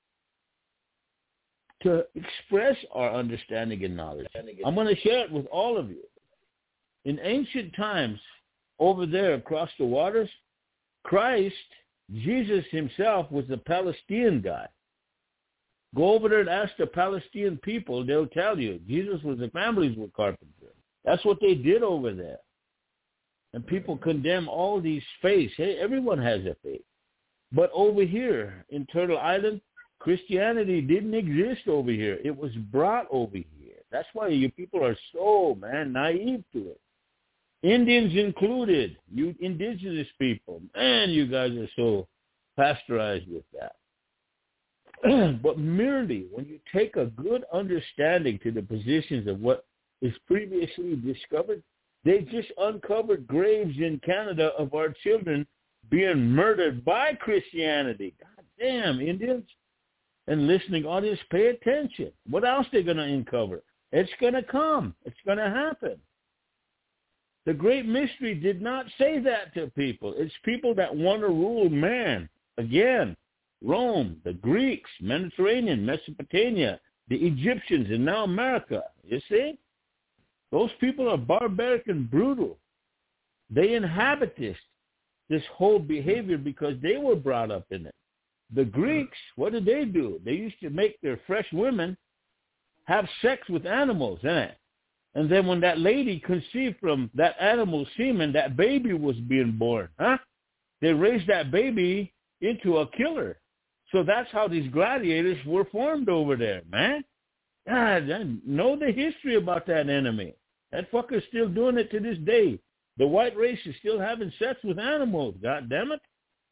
to express our understanding and knowledge. I'm going to share it with all of you. In ancient times, over there across the waters, Christ, Jesus himself, was a Palestinian guy. Go over there and ask the Palestinian people. They'll tell you. Families were carpenters. That's what they did over there. And people condemn all these faiths. Hey, everyone has a faith. But over here in Turtle Island, Christianity didn't exist over here. It was brought over here. That's why you people are so, naive to it. Indians included, you indigenous people. Man, you guys are so pasteurized with that. But merely when you take a good understanding to the positions of what is previously discovered, they just uncovered graves in Canada of our children being murdered by Christianity. God damn, Indians and listening audience, pay attention. What else they're going to uncover? It's going to come. It's going to happen. The Great Mystery did not say that to people. It's people that want to rule man. Again, Rome, the Greeks, Mediterranean, Mesopotamia, the Egyptians, and now America. You see? Those people are barbaric and brutal. They inhabit this whole behavior because they were brought up in it. The Greeks, what did they do? They used to make their fresh women have sex with animals, and then when that lady conceived from that animal semen, that baby was being born. They raised that baby into a killer. So that's how these gladiators were formed over there, man. God, I know the history about that enemy. That fucker's still doing it to this day. The white race is still having sex with animals, God damn it.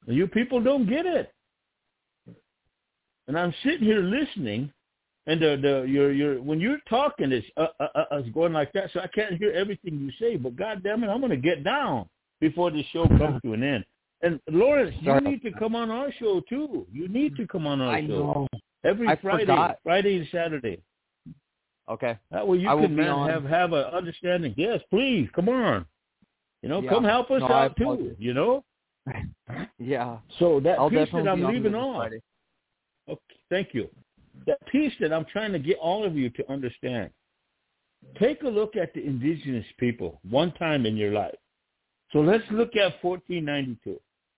You people don't get it. And I'm sitting here listening, and when you're talking, it's going like that, so I can't hear everything you say. But God damn it, I'm going to get down before this show comes to an end. And Lawrence, you need to come on our show too. You need to come on our show know. every Friday and Saturday. Okay. That way you can have an understanding. Yes, please, come on. Come help us out too. Yeah. So that I'll piece that I'm definitely leaving off. Okay, thank you. That piece that I'm trying to get all of you to understand. Take a look at the indigenous people one time in your life. So let's look at 1492.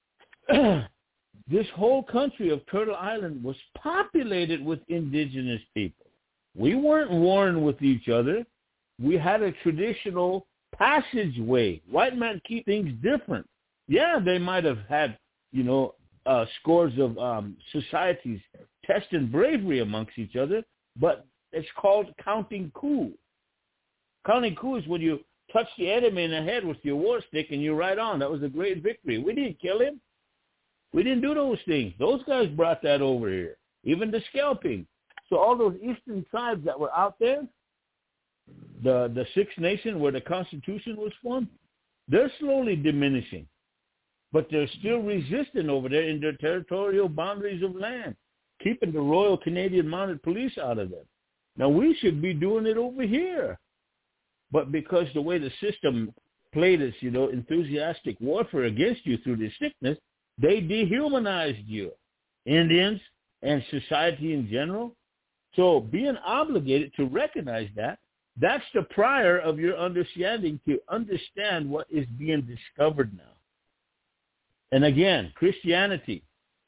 This whole country of Turtle Island was populated with indigenous people. We weren't warring with each other. We had a traditional passageway. White man keep things different. Yeah, they might have had, scores of societies testing bravery amongst each other, but it's called counting coup. Counting coup is when you touch the enemy in the head with your war stick and you ride on. That was a great victory. We didn't kill him. We didn't do those things. Those guys brought that over here, even the scalping. So all those eastern tribes that were out there, the Six Nations where the Constitution was formed, they're slowly diminishing. But they're still resisting over there in their territorial boundaries of land, keeping the Royal Canadian Mounted Police out of them. Now, we should be doing it over here. But because the way the system played its, enthusiastic warfare against you through this sickness, they dehumanized you, Indians and society in general. So being obligated to recognize that, that's the prior of your understanding to understand what is being discovered now. And again, Christianity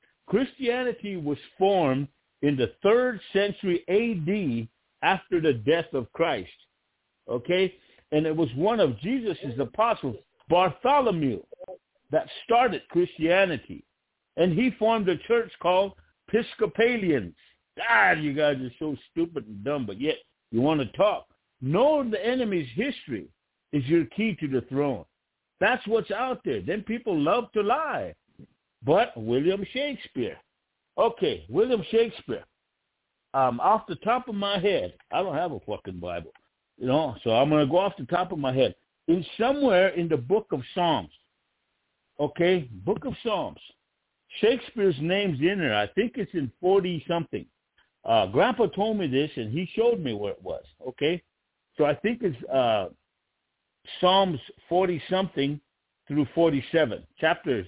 was formed in the 3rd century A.D. after the death of Christ. Okay? And it was one of Jesus' apostles, Bartholomew, that started Christianity. And he formed a church called Episcopalians. God, you guys are so stupid and dumb, but yet you want to talk. Know the enemy's history is your key to the throne. That's what's out there. Then people love to lie. But William Shakespeare. Okay, William Shakespeare. Off the top of my head, I don't have a fucking Bible, so I'm going to go off the top of my head. In somewhere in the book of Psalms, okay, book of Psalms, Shakespeare's name's in there. I think it's in 40-something. Grandpa told me this, and he showed me where it was, okay? So I think it's Psalms 40-something through 47, chapter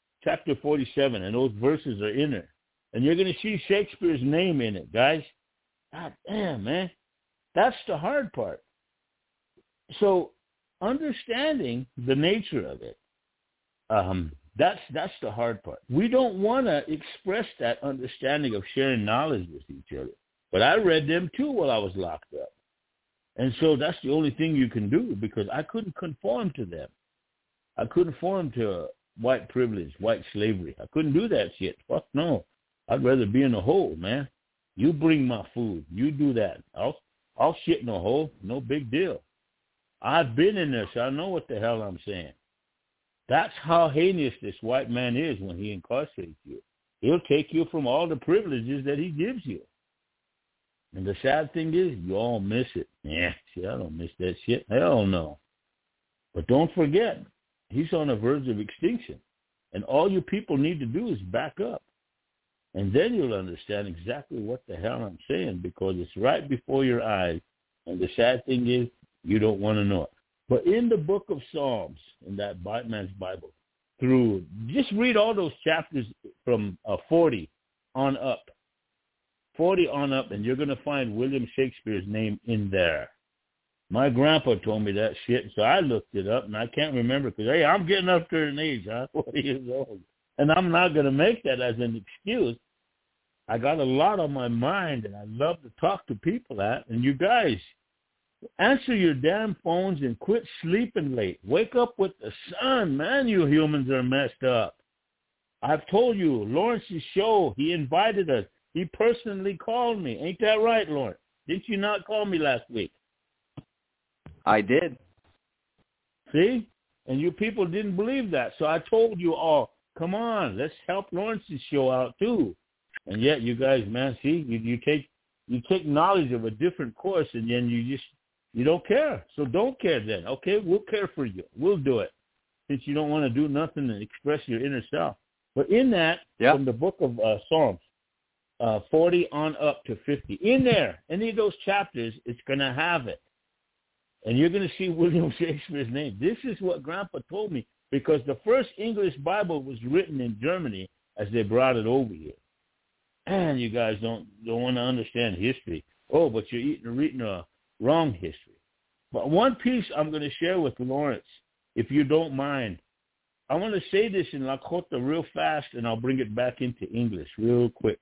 47, and those verses are in there. And you're going to see Shakespeare's name in it, guys. God damn, man. That's the hard part. So understanding the nature of it, that's the hard part. We don't want to express that understanding of sharing knowledge with each other. But I read them too while I was locked up. And so that's the only thing you can do because I couldn't conform to them. I couldn't conform to white privilege, white slavery. I couldn't do that shit. Fuck no. I'd rather be in a hole, man. You bring my food. You do that. I'll shit in a hole. No big deal. I've been in there, so I know what the hell I'm saying. That's how heinous this white man is when he incarcerates you. He'll take you from all the privileges that he gives you. And the sad thing is, you all miss it. Yeah, shit, I don't miss that shit. Hell no. But don't forget, he's on the verge of extinction. And all you people need to do is back up. And then you'll understand exactly what the hell I'm saying because it's right before your eyes. And the sad thing is, you don't want to know it. But in the book of Psalms, in that white man's Bible, just read all those chapters from 40 on up. 40 on up, and you're going to find William Shakespeare's name in there. My grandpa told me that shit, so I looked it up, and I can't remember because, hey, I'm getting up there in age. I'm 40 years old. And I'm not going to make that as an excuse. I got a lot on my mind, and I love to talk to people and you guys, answer your damn phones and quit sleeping late. Wake up with the sun, man. You humans are messed up. I've told you, Lawrence's show, he invited us. He personally called me. Ain't that right, Lawrence? Didn't you not call me last week? I did. See? And you people didn't believe that. So I told you all, Come on, let's help Lawrence's show out too. And yet, you guys, man, see, you take knowledge of a different course, and then you don't care. So don't care then. Okay, we'll care for you. We'll do it, since you don't want to do nothing and express your inner self. But in that, from the book of Psalms, 40 on up to 50, in there, any of those chapters, it's going to have it. And you're going to see William Shakespeare's name. This is what Grandpa told me, because the first English Bible was written in Germany as they brought it over here. And you guys don't want to understand history. Oh, but you're reading a wrong history. But one piece I'm going to share with Lawrence, if you don't mind. I want to say this in Lakota real fast, and I'll bring it back into English real quick.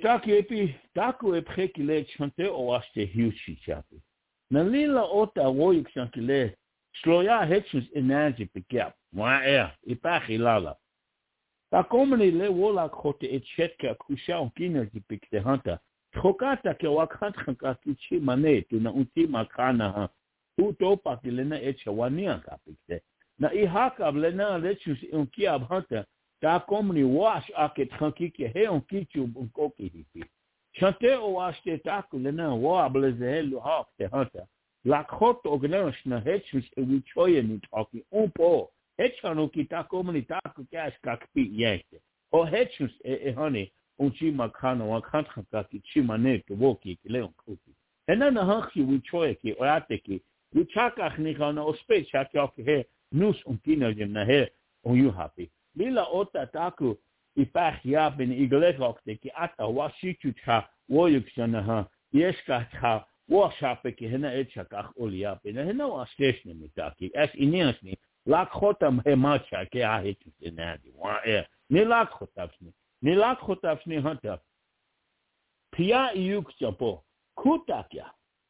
Nalila ota woyuk shankile sloya hechus inaji pikap wae ipachilala. Takomani le wola kote etchetka kusha kina dipikte hanta. Chokata ke wakhat khanka kichi mane tu na unti makana ha. Tu topa kilena etchawania kapikte. Na ihaka blena lechus unkia hanta. Takomani wash aket khanki ke he unkichu bunkoki hipi. Chante owaste taku lena wa blezehelu hak te hanta. Lakot ognash na hechus ewichoye ni taki umpo. Hechano ki takomani taku kash kakpi yankte. O hechus honey unchi makana wa khanka ki chimane to woki leon kopi. Enana hakhi wichoye ki oate ki wichaka khnikana ospe chakya he nus unkina na he on you happy. Lila ota taku ipach ya ben iglekokte ki ata washichu cha woyuksana ha yeska cha washape ki hena etchakach olia ben hena washteshne mitaki as iniasni lakhotam hemacha ke ahetu senadi wa ni lakhotafni hanta pia yuk chapo kutakya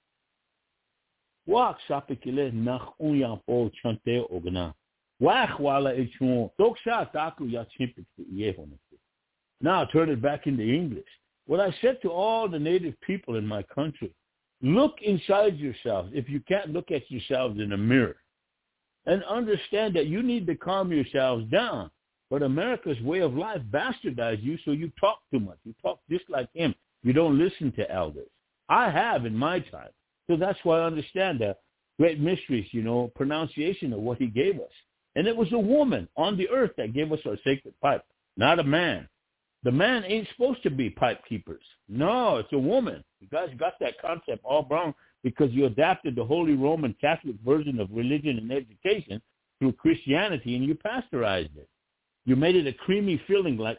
wak shape kile nach unya po chante ogna wach wala echun toksha taku ya chimpik yehon. Now turn it back into English. What I said to all the native people in my country, look inside yourselves if you can't look at yourselves in a mirror, and understand that you need to calm yourselves down. But America's way of life bastardized you, so you talk too much. You talk just like him. You don't listen to elders. I have in my time. So that's why I understand the great mysteries, pronunciation of what he gave us. And it was a woman on the earth that gave us our sacred pipe, not a man. The man ain't supposed to be pipe keepers. No, it's a woman. You guys got that concept all wrong because you adapted the Holy Roman Catholic version of religion and education through Christianity, and you pasteurized it. You made it a creamy filling like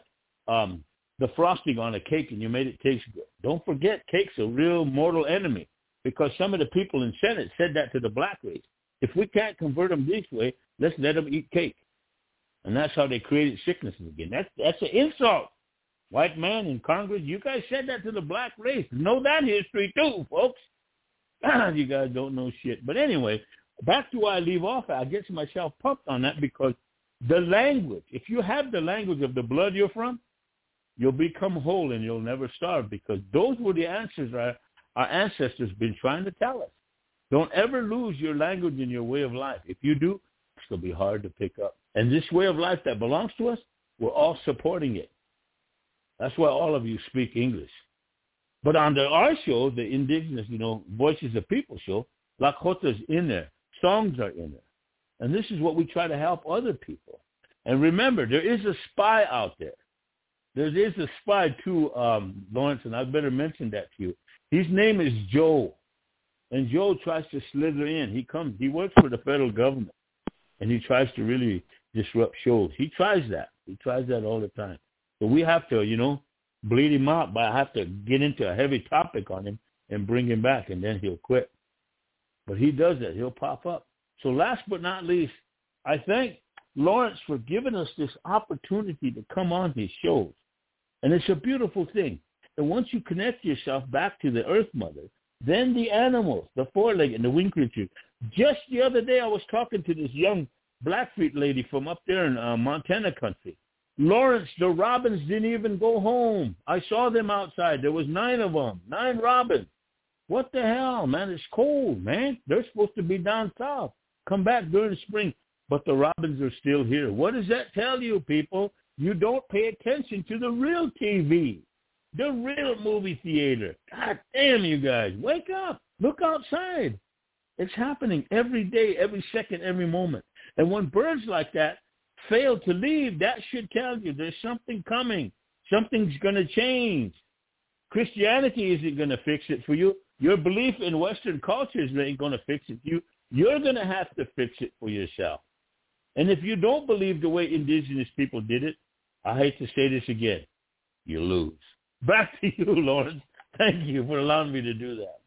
the frosting on a cake, and you made it taste good. Don't forget, cake's a real mortal enemy because some of the people in Senate said that to the black race. If we can't convert them this way, let's let them eat cake. And that's how they created sicknesses again. That's an insult. White man in Congress, you guys said that to the black race. Know that history too, folks. You guys don't know shit. But anyway, back to where I leave off, I get myself pumped on that because the language, if you have the language of the blood you're from, you'll become whole and you'll never starve because those were the answers our ancestors been trying to tell us. Don't ever lose your language and your way of life. If you do, it's going to be hard to pick up. And this way of life that belongs to us, we're all supporting it. That's why all of you speak English. But on our show, the Indigenous, Voices of People show, Lakota's in there. Songs are in there. And this is what we try to help other people. And remember, there is a spy out there. There is a spy too, Lawrence, and I better mention that to you. His name is Joe. And Joe tries to slither in. He works for the federal government. And he tries to really disrupt shows. He tries that. He tries that all the time. So we have to, bleed him out, but I have to get into a heavy topic on him and bring him back, and then he'll quit. But he does that. He'll pop up. So last but not least, I thank Lawrence for giving us this opportunity to come on his shows. And it's a beautiful thing. And once you connect yourself back to the Earth Mother, then the animals, the four-legged and the winged creatures. Just the other day I was talking to this young Blackfeet lady from up there in Montana country. Lawrence, the robins didn't even go home. I saw them outside. There was 9 of them, 9 robins. What the hell, man? It's cold, man. They're supposed to be down south. Come back during the spring. But the robins are still here. What does that tell you, people? You don't pay attention to the real TV, the real movie theater. God damn, you guys, wake up. Look outside. It's happening every day, every second, every moment. And when birds like that fail to leave, that should tell you there's something coming. Something's going to change. Christianity isn't going to fix it for you. Your belief in Western cultures ain't going to fix it for you. You're going to have to fix it for yourself. And if you don't believe the way indigenous people did it, I hate to say this again, you lose. Back to you, Lawrence. Thank you for allowing me to do that.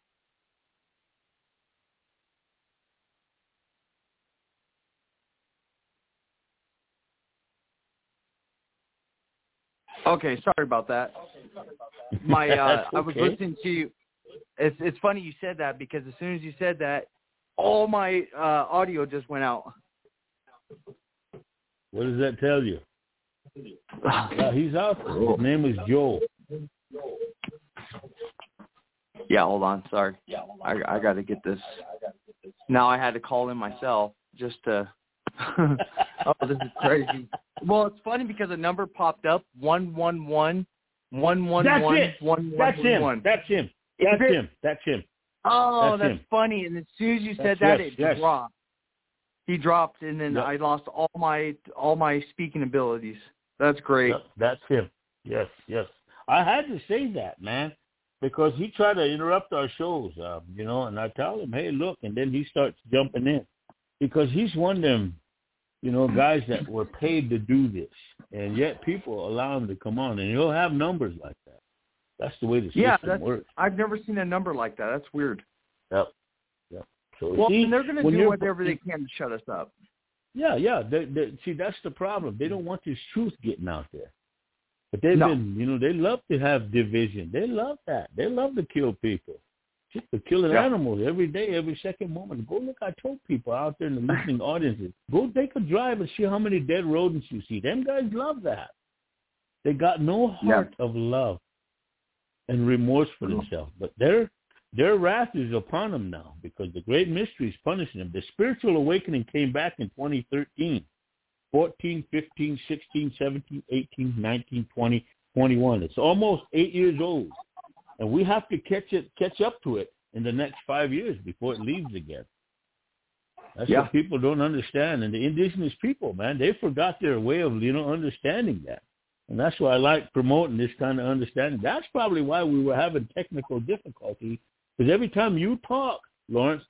Okay, sorry about that. My Okay. I was listening to you. It's funny you said that because as soon as you said that, all my audio just went out. What does that tell you? He's out there. His name is Joe. Yeah, hold on. Sorry. I got to get this. Now I had to call in myself just to. Oh, this is crazy. Well, it's funny because a number popped up 111 111 111. That's him. That's him. Oh, that's him. funny. And as soon as you said that, it dropped. He dropped, and then I lost all my speaking abilities. That's great. Yep, that's him. Yes. I had to say that, man, because he tried to interrupt our shows, and I tell him, hey, look, and then he starts jumping in because he's one of them, guys that were paid to do this, and yet people allow him to come on, and he'll have numbers like that. That's the way the system works. I've never seen a number like that. That's weird. Yep. So and they're going to do whatever they can to shut us up. Yeah. See, that's the problem. They don't want this truth getting out there. But they've been, they love to have division. They love that. They love to kill people. Just to killing animals every day, every second moment. Go look, I told people out there in the listening audiences, go take a drive and see how many dead rodents you see. Them guys love that. They got no heart of love and remorse for themselves. But their wrath is upon them now because the great mystery is punishing them. The spiritual awakening came back in 2013, 14, 15, 16, 17, 18, 19, 20, 21. It's almost 8 years old. And we have to catch up to it in the next 5 years before it leaves again. That's what people don't understand. And the indigenous people, man, they forgot their way of, understanding that. And that's why I like promoting this kind of understanding. That's probably why we were having technical difficulty. Because every time you talk, Lawrence,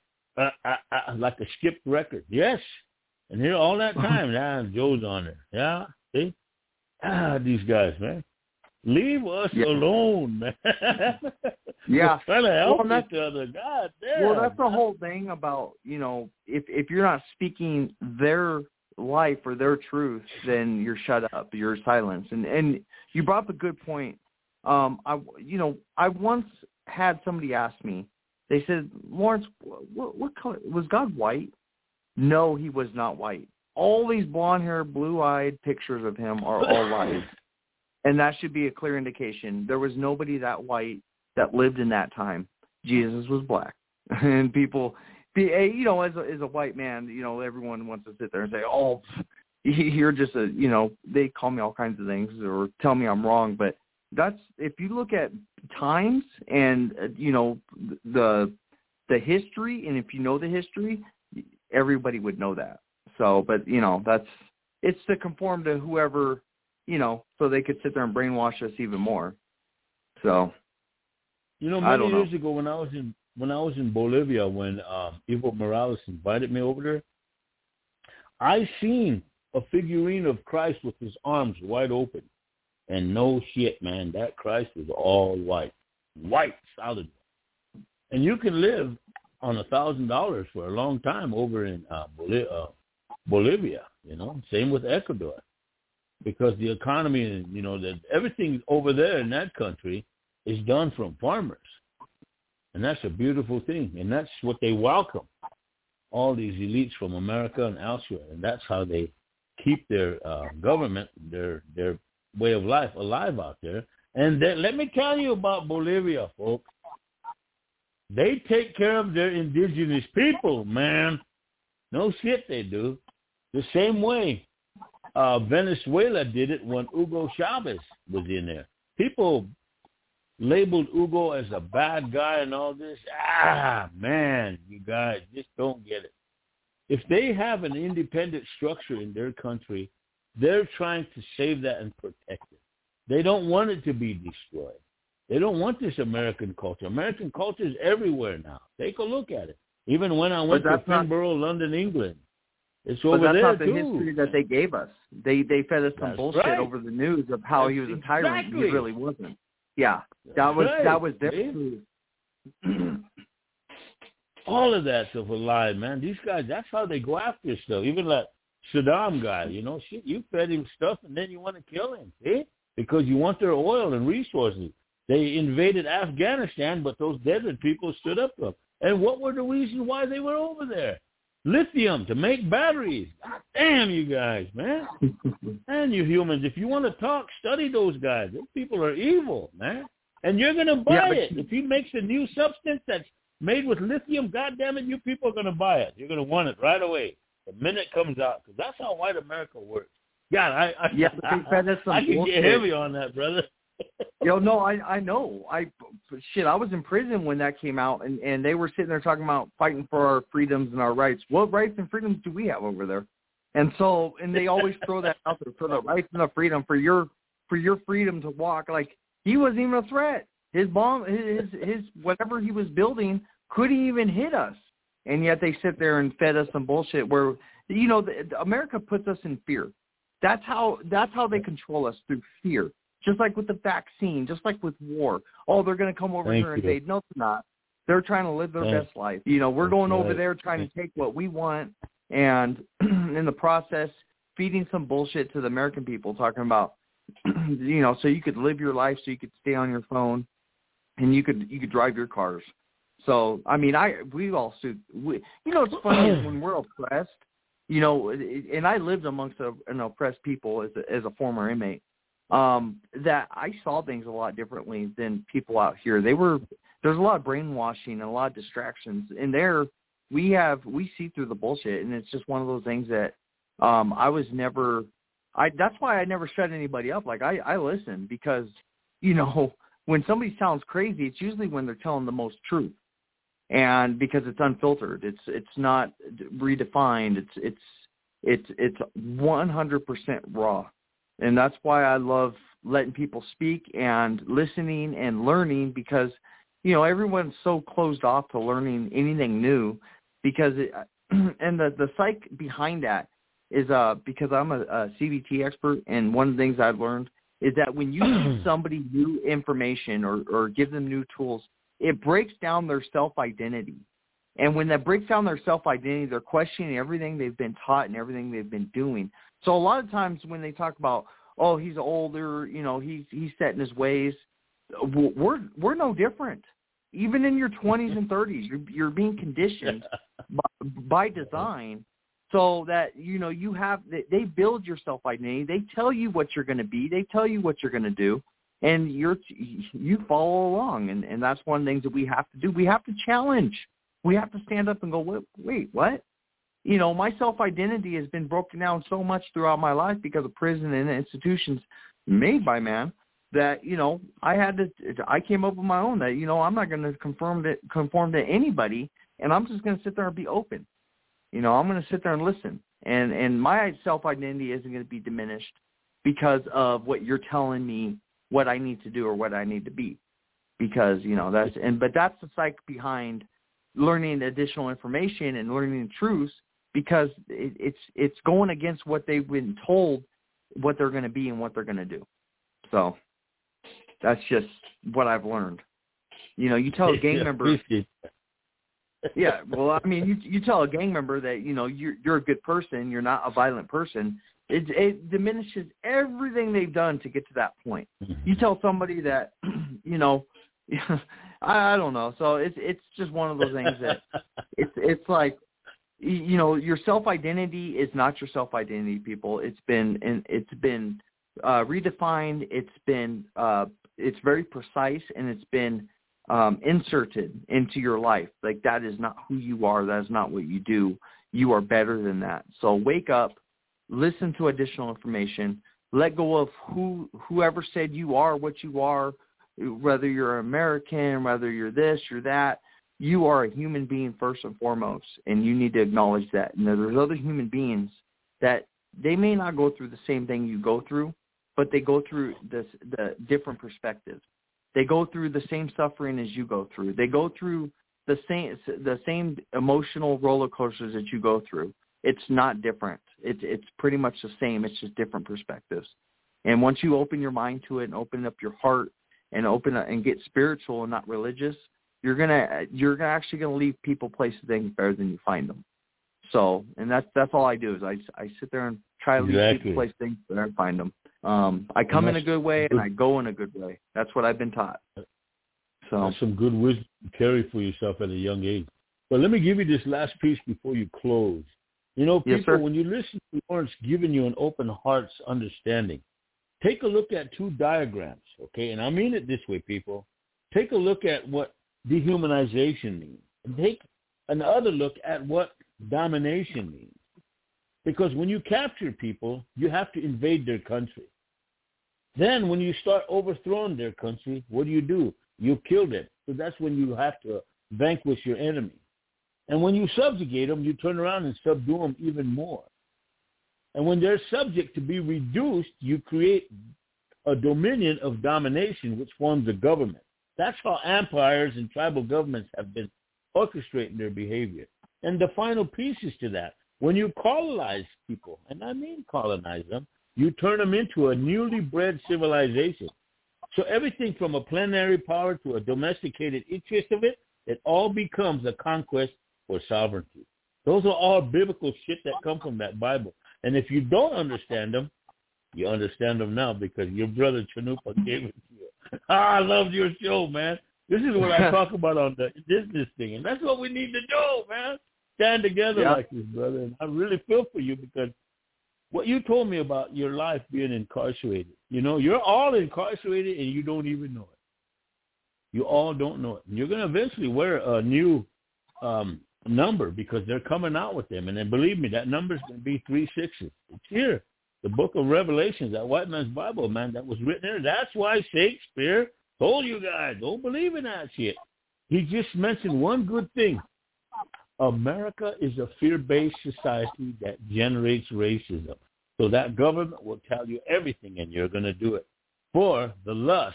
like a skipped record. Yes. And here all that time, Joe's on there. Yeah. See? These guys, man. Leave us alone, man. Yeah. We're trying to help each other. God damn. Well, that's the whole thing about, if you're not speaking their life or their truth, then you're shut up, you're silenced. And you brought up a good point. I once had somebody ask me, they said, Lawrence, what color? Was God white? No, he was not white. All these blonde-haired, blue-eyed pictures of him are all lies. And that should be a clear indication. There was nobody that white that lived in that time. Jesus was black. And people, as a white man, everyone wants to sit there and say, oh, you're just they call me all kinds of things or tell me I'm wrong. But that's, if you look at times and, the history, and if you know the history, everybody would know that. So, but, it's to conform to whoever, so they could sit there and brainwash us even more. So, many years ago when I was in Bolivia, when Evo Morales invited me over there, I seen a figurine of Christ with his arms wide open. And no shit, man, that Christ was all white, solid. And you can live on $1,000 for a long time over in Bolivia, same with Ecuador. Because the economy, everything over there in that country is done from farmers. And that's a beautiful thing. And that's what they welcome, all these elites from America and elsewhere. And that's how they keep their government, their way of life alive out there. And then, let me tell you about Bolivia, folks. They take care of their indigenous people, man. No shit they do. The same way Venezuela did it when Hugo Chavez was in there. People labeled Hugo as a bad guy and all this. Man, you guys just don't get it. If they have an independent structure in their country, they're trying to save that and protect it. They don't want it to be destroyed. They don't want this American culture. American culture is everywhere now. Take a look at it. Even when I went to Finborough, London, England, it's over there too. But that's not the history that they gave us. They fed us some bullshit over the news of how he was a tyrant. He really wasn't. Yeah, that was their truth. All of that's a lie, man. These guys, that's how they go after stuff. Even that Saddam guy, shit, you fed him stuff and then you want to kill him, see? Because you want their oil and resources. They invaded Afghanistan, but those desert people stood up to them. And what were the reasons why they were over there? Lithium to make batteries. God damn, you guys, man. And you humans, if you want to talk, study those guys. Those people are evil, man. And you're going to buy it. If he makes a new substance that's made with lithium, God damn it, you people are going to buy it. You're going to want it right away, the minute it comes out. Because that's how white America works. God, I can get heavy on that, brother. No, I know. I was in prison when that came out, and they were sitting there talking about fighting for our freedoms and our rights. What rights and freedoms do we have over there? And they always throw that out there for the rights and the freedom, for your freedom to walk. Like, he wasn't even a threat. His bomb, his whatever he was building couldn't even hit us, and yet they sit there and fed us some bullshit. Where America puts us in fear. That's how they control us, through fear. Just like with the vaccine, just like with war. Oh, they're going to come over here and invade. No, they're not. They're trying to live their best life. We're going over there trying to take what we want, and in the process, feeding some bullshit to the American people, talking about, so you could live your life, so you could stay on your phone, and you could drive your cars. So, I mean, it's funny is when we're oppressed, and I lived amongst an oppressed people as a former inmate. That I saw things a lot differently than people out here. There's a lot of brainwashing and a lot of distractions. And we see through the bullshit, and it's just one of those things that that's why I never shut anybody up. Like, I listen, because, when somebody sounds crazy, it's usually when they're telling the most truth. And because it's unfiltered, it's not redefined. It's 100% raw. And that's why I love letting people speak and listening and learning, because, everyone's so closed off to learning anything new, because and the psych behind that is because I'm a CBT expert, and one of the things I've learned is that when you give somebody new information or give them new tools, it breaks down their self-identity. And when that breaks down their self-identity, they're questioning everything they've been taught and everything they've been doing. So a lot of times when they talk about, oh, he's older, he's set in his ways, we're no different. Even in your 20s and 30s, you're being conditioned by design, so that they build your self-identity. They tell you what you're going to be. They tell you what you're going to do, and you follow along. And that's one of the things that we have to do. We have to challenge. We have to stand up and go, wait, what? My self-identity has been broken down so much throughout my life because of prison and institutions made by man that, I came up with my own that, I'm not going to conform to anybody, and I'm just going to sit there and be open. I'm going to sit there and listen. And my self-identity isn't going to be diminished because of what you're telling me what I need to do or what I need to be. Because, but that's the psych behind learning additional information and learning truths, because it's going against what they've been told what they're going to be and what they're going to do. So that's just what I've learned. You tell a gang member. Yeah, well, I mean, you tell a gang member that you're a good person, you're not a violent person. It diminishes everything they've done to get to that point. You tell somebody that I don't know. So it's just one of those things that it's like, your self-identity is not your self-identity, people. It's been redefined. It's very precise, and it's been inserted into your life. Like, that is not who you are. That is not what you do. You are better than that. So wake up, listen to additional information. Let go of whoever said you are what you are, whether you're American, whether you're this, you're that. You are a human being first and foremost, and you need to acknowledge that. And there's other human beings that they may not go through the same thing you go through, but they go through the different perspectives. They go through the same suffering as you go through. They go through the same emotional roller coasters that you go through. It's not different. It's pretty much the same. It's just different perspectives. And once you open your mind to it and open up your heart and and get spiritual and not religious, you're actually gonna leave people, places, things better than you find them. So, and that's all I do is I sit there and try to leave people, places, things better and find them. I come in a good way and I go in a good way. That's what I've been taught. So that's some good wisdom to carry for yourself at a young age. But let me give you this last piece before you close. You know, people, when you listen to Lawrence giving you an open heart's understanding, take a look at two diagrams, okay? And I mean it this way, people. Take a look at what dehumanization means. And take another look at what domination means. Because when you capture people, you have to invade their country. Then when you start overthrowing their country, what do? You kill them. So that's when you have to vanquish your enemy. And when you subjugate them, you turn around and subdue them even more. And when they're subject to be reduced, you create a dominion of domination, which forms a government. That's how empires and tribal governments have been orchestrating their behavior. And the final pieces to that, when you colonize people, and I mean colonize them, you turn them into a newly bred civilization. So everything from a plenary power to a domesticated interest of it, it all becomes a conquest for sovereignty. Those are all biblical shit that come from that Bible. And if you don't understand them, you understand them now because your brother Chanupa gave it to you. I loved your show, man. This is what I talk about on the business thing. And that's what we need to do, man. Stand together like this, brother. And I really feel for you because what you told me about your life being incarcerated, you know, you're all incarcerated and you don't even know it. You all don't know it. And you're going to eventually wear a new number because they're coming out with them. And then believe me, that number's going to be 3 6s. It's here. The book of Revelations, that white man's Bible, man, that was written there. That's why Shakespeare told you guys, don't believe in that shit. He just mentioned one good thing. America is a fear-based society that generates racism. So that government will tell you everything, and you're going to do it for the lust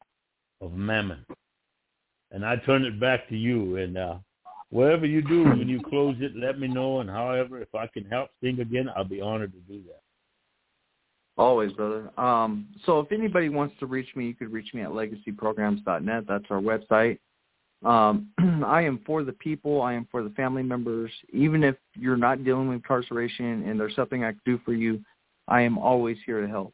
of mammon. And I turn it back to you. And whatever you do, when you close it, let me know. And however, if I can help sing again, I'll be honored to do that. Always, brother. So if anybody wants to reach me, you could reach me at legacyprograms.net. That's our website. I am for the people. I am for the family members. Even if you're not dealing with incarceration and there's something I can do for you, I am always here to help.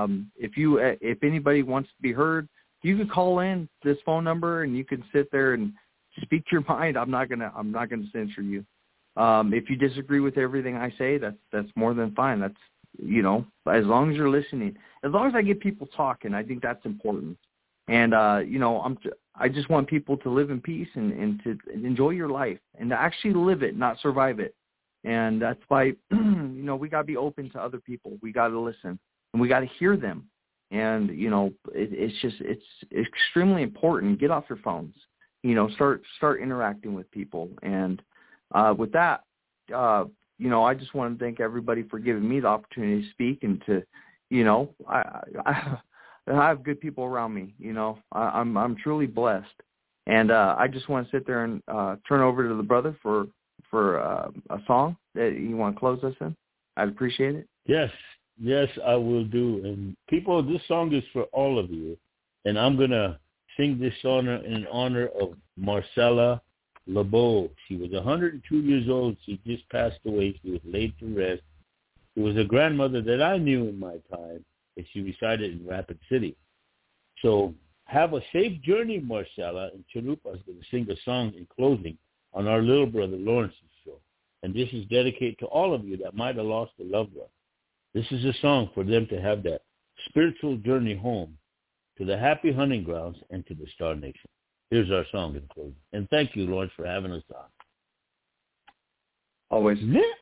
If anybody wants to be heard, you can call in this phone number and you can sit there and speak your mind. I'm not gonna censor you. If you disagree with everything I say, that's more than fine. That's, you know, as long as you're listening, as long as I get people talking, I think that's important. And, you know, I just want people to live in peace and to enjoy your life and to actually live it, not survive it. And that's why, you know, we got to be open to other people. We got to listen and we got to hear them. And, you know, it's extremely important. Get off your phones, you know, start interacting with people. And with that, you know, I just want to thank everybody for giving me the opportunity to speak and to, you know, I have good people around me. You know, I'm truly blessed, and I just want to sit there and turn over to the brother for a song that you want to close us in. I'd appreciate it. Yes, I will do. And people, this song is for all of you, and I'm gonna sing this song in honor of Marcella LeBeau. She was 102 years old. She just passed away. She was laid to rest. She was a grandmother that I knew in my time, and she resided in Rapid City. So have a safe journey, Marcella, and Chanupa is going to sing a song in closing on our little brother Lawrence's show. And this is dedicated to all of you that might have lost a loved one. This is a song for them to have that spiritual journey home to the happy hunting grounds and to the Star Nation. Here's our song in closing. And thank you, Lawrence, for having us on. Always.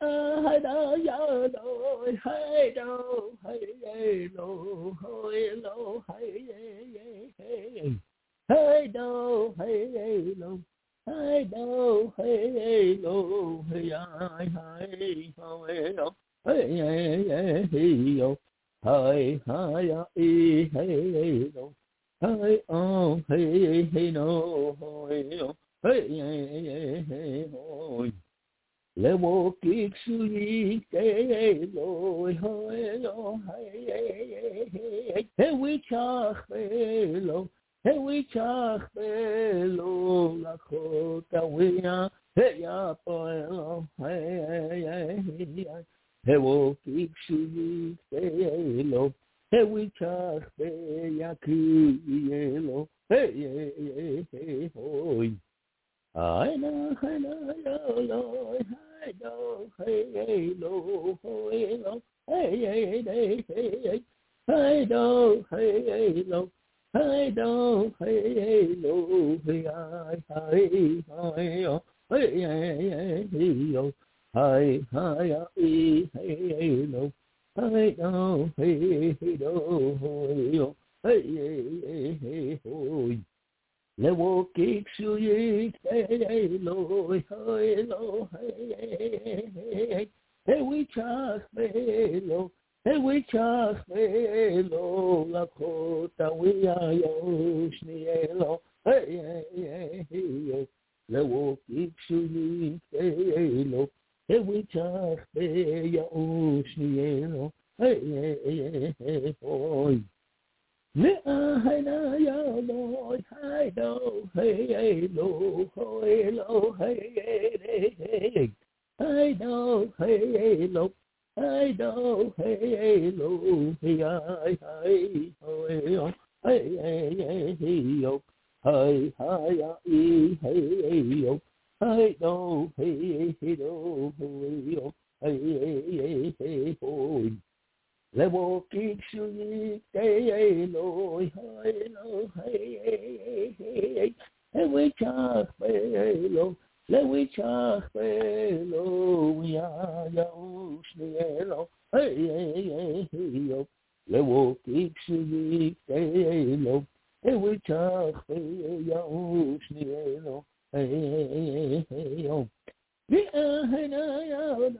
Lewo kiksuyi lo hey we chachelo la khota we hey ya po hey lewo kiksuyi lo hey we chachelo ya kiyelo hey hoy I know, lo, I know, hey, lo, hey, I know, hey, lo, I know, hey, lo, hey, lo, hi, lo, I know, hey, lo, hey, ho. Lewo kiksuyi lo hey we chachelo la kota we ayoshnielo hey lewo kiksuyi lo hey we chachelo hey hoy me I know yo Lord I know hey lo hey I know hey lo I know hey lo hey I yo hey yo I know hey lo hey ho Lewo kiksuyi lo hey we chachelo ya ushnielo hey yo lewo kiksuyi lo hey we chachelo ya ushnielo hey yo I know,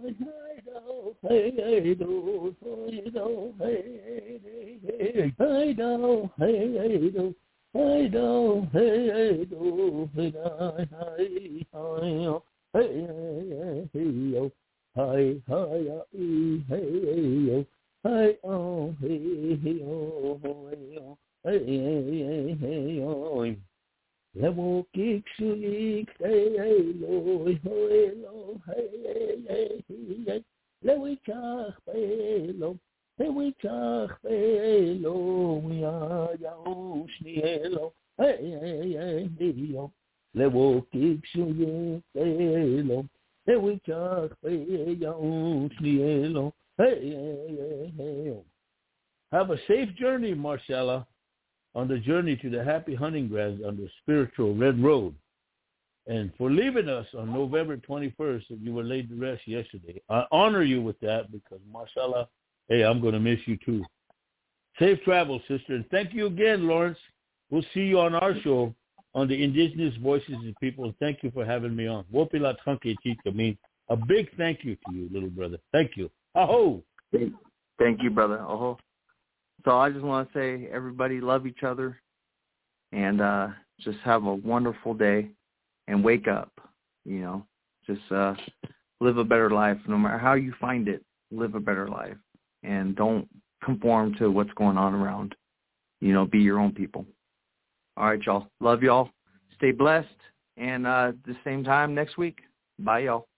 Lewo kiksuyi lo hey lewi chachelo ya ushnielo hey yo lewo kiksuyi lo lewi chachelo ya ushnielo hey. Have a safe journey, Marcella, on the journey to the happy hunting grounds on the spiritual Red Road. And for leaving us on November 21st, if you were laid to rest yesterday. I honor you with that because, Marcella, hey, I'm going to miss you too. Safe travel, sister. And thank you again, Lawrence. We'll see you on our show on the Indigenous Voices of People. Thank you for having me on. Wopila Tranke Tika means a big thank you to you, little brother. Thank you. Aho. Thank you, brother. Aho. So I just want to say, everybody love each other and just have a wonderful day and wake up, just live a better life. No matter how you find it, live a better life and don't conform to what's going on around. Be your own people. All right, y'all. Love y'all. Stay blessed. And the same time next week. Bye, y'all.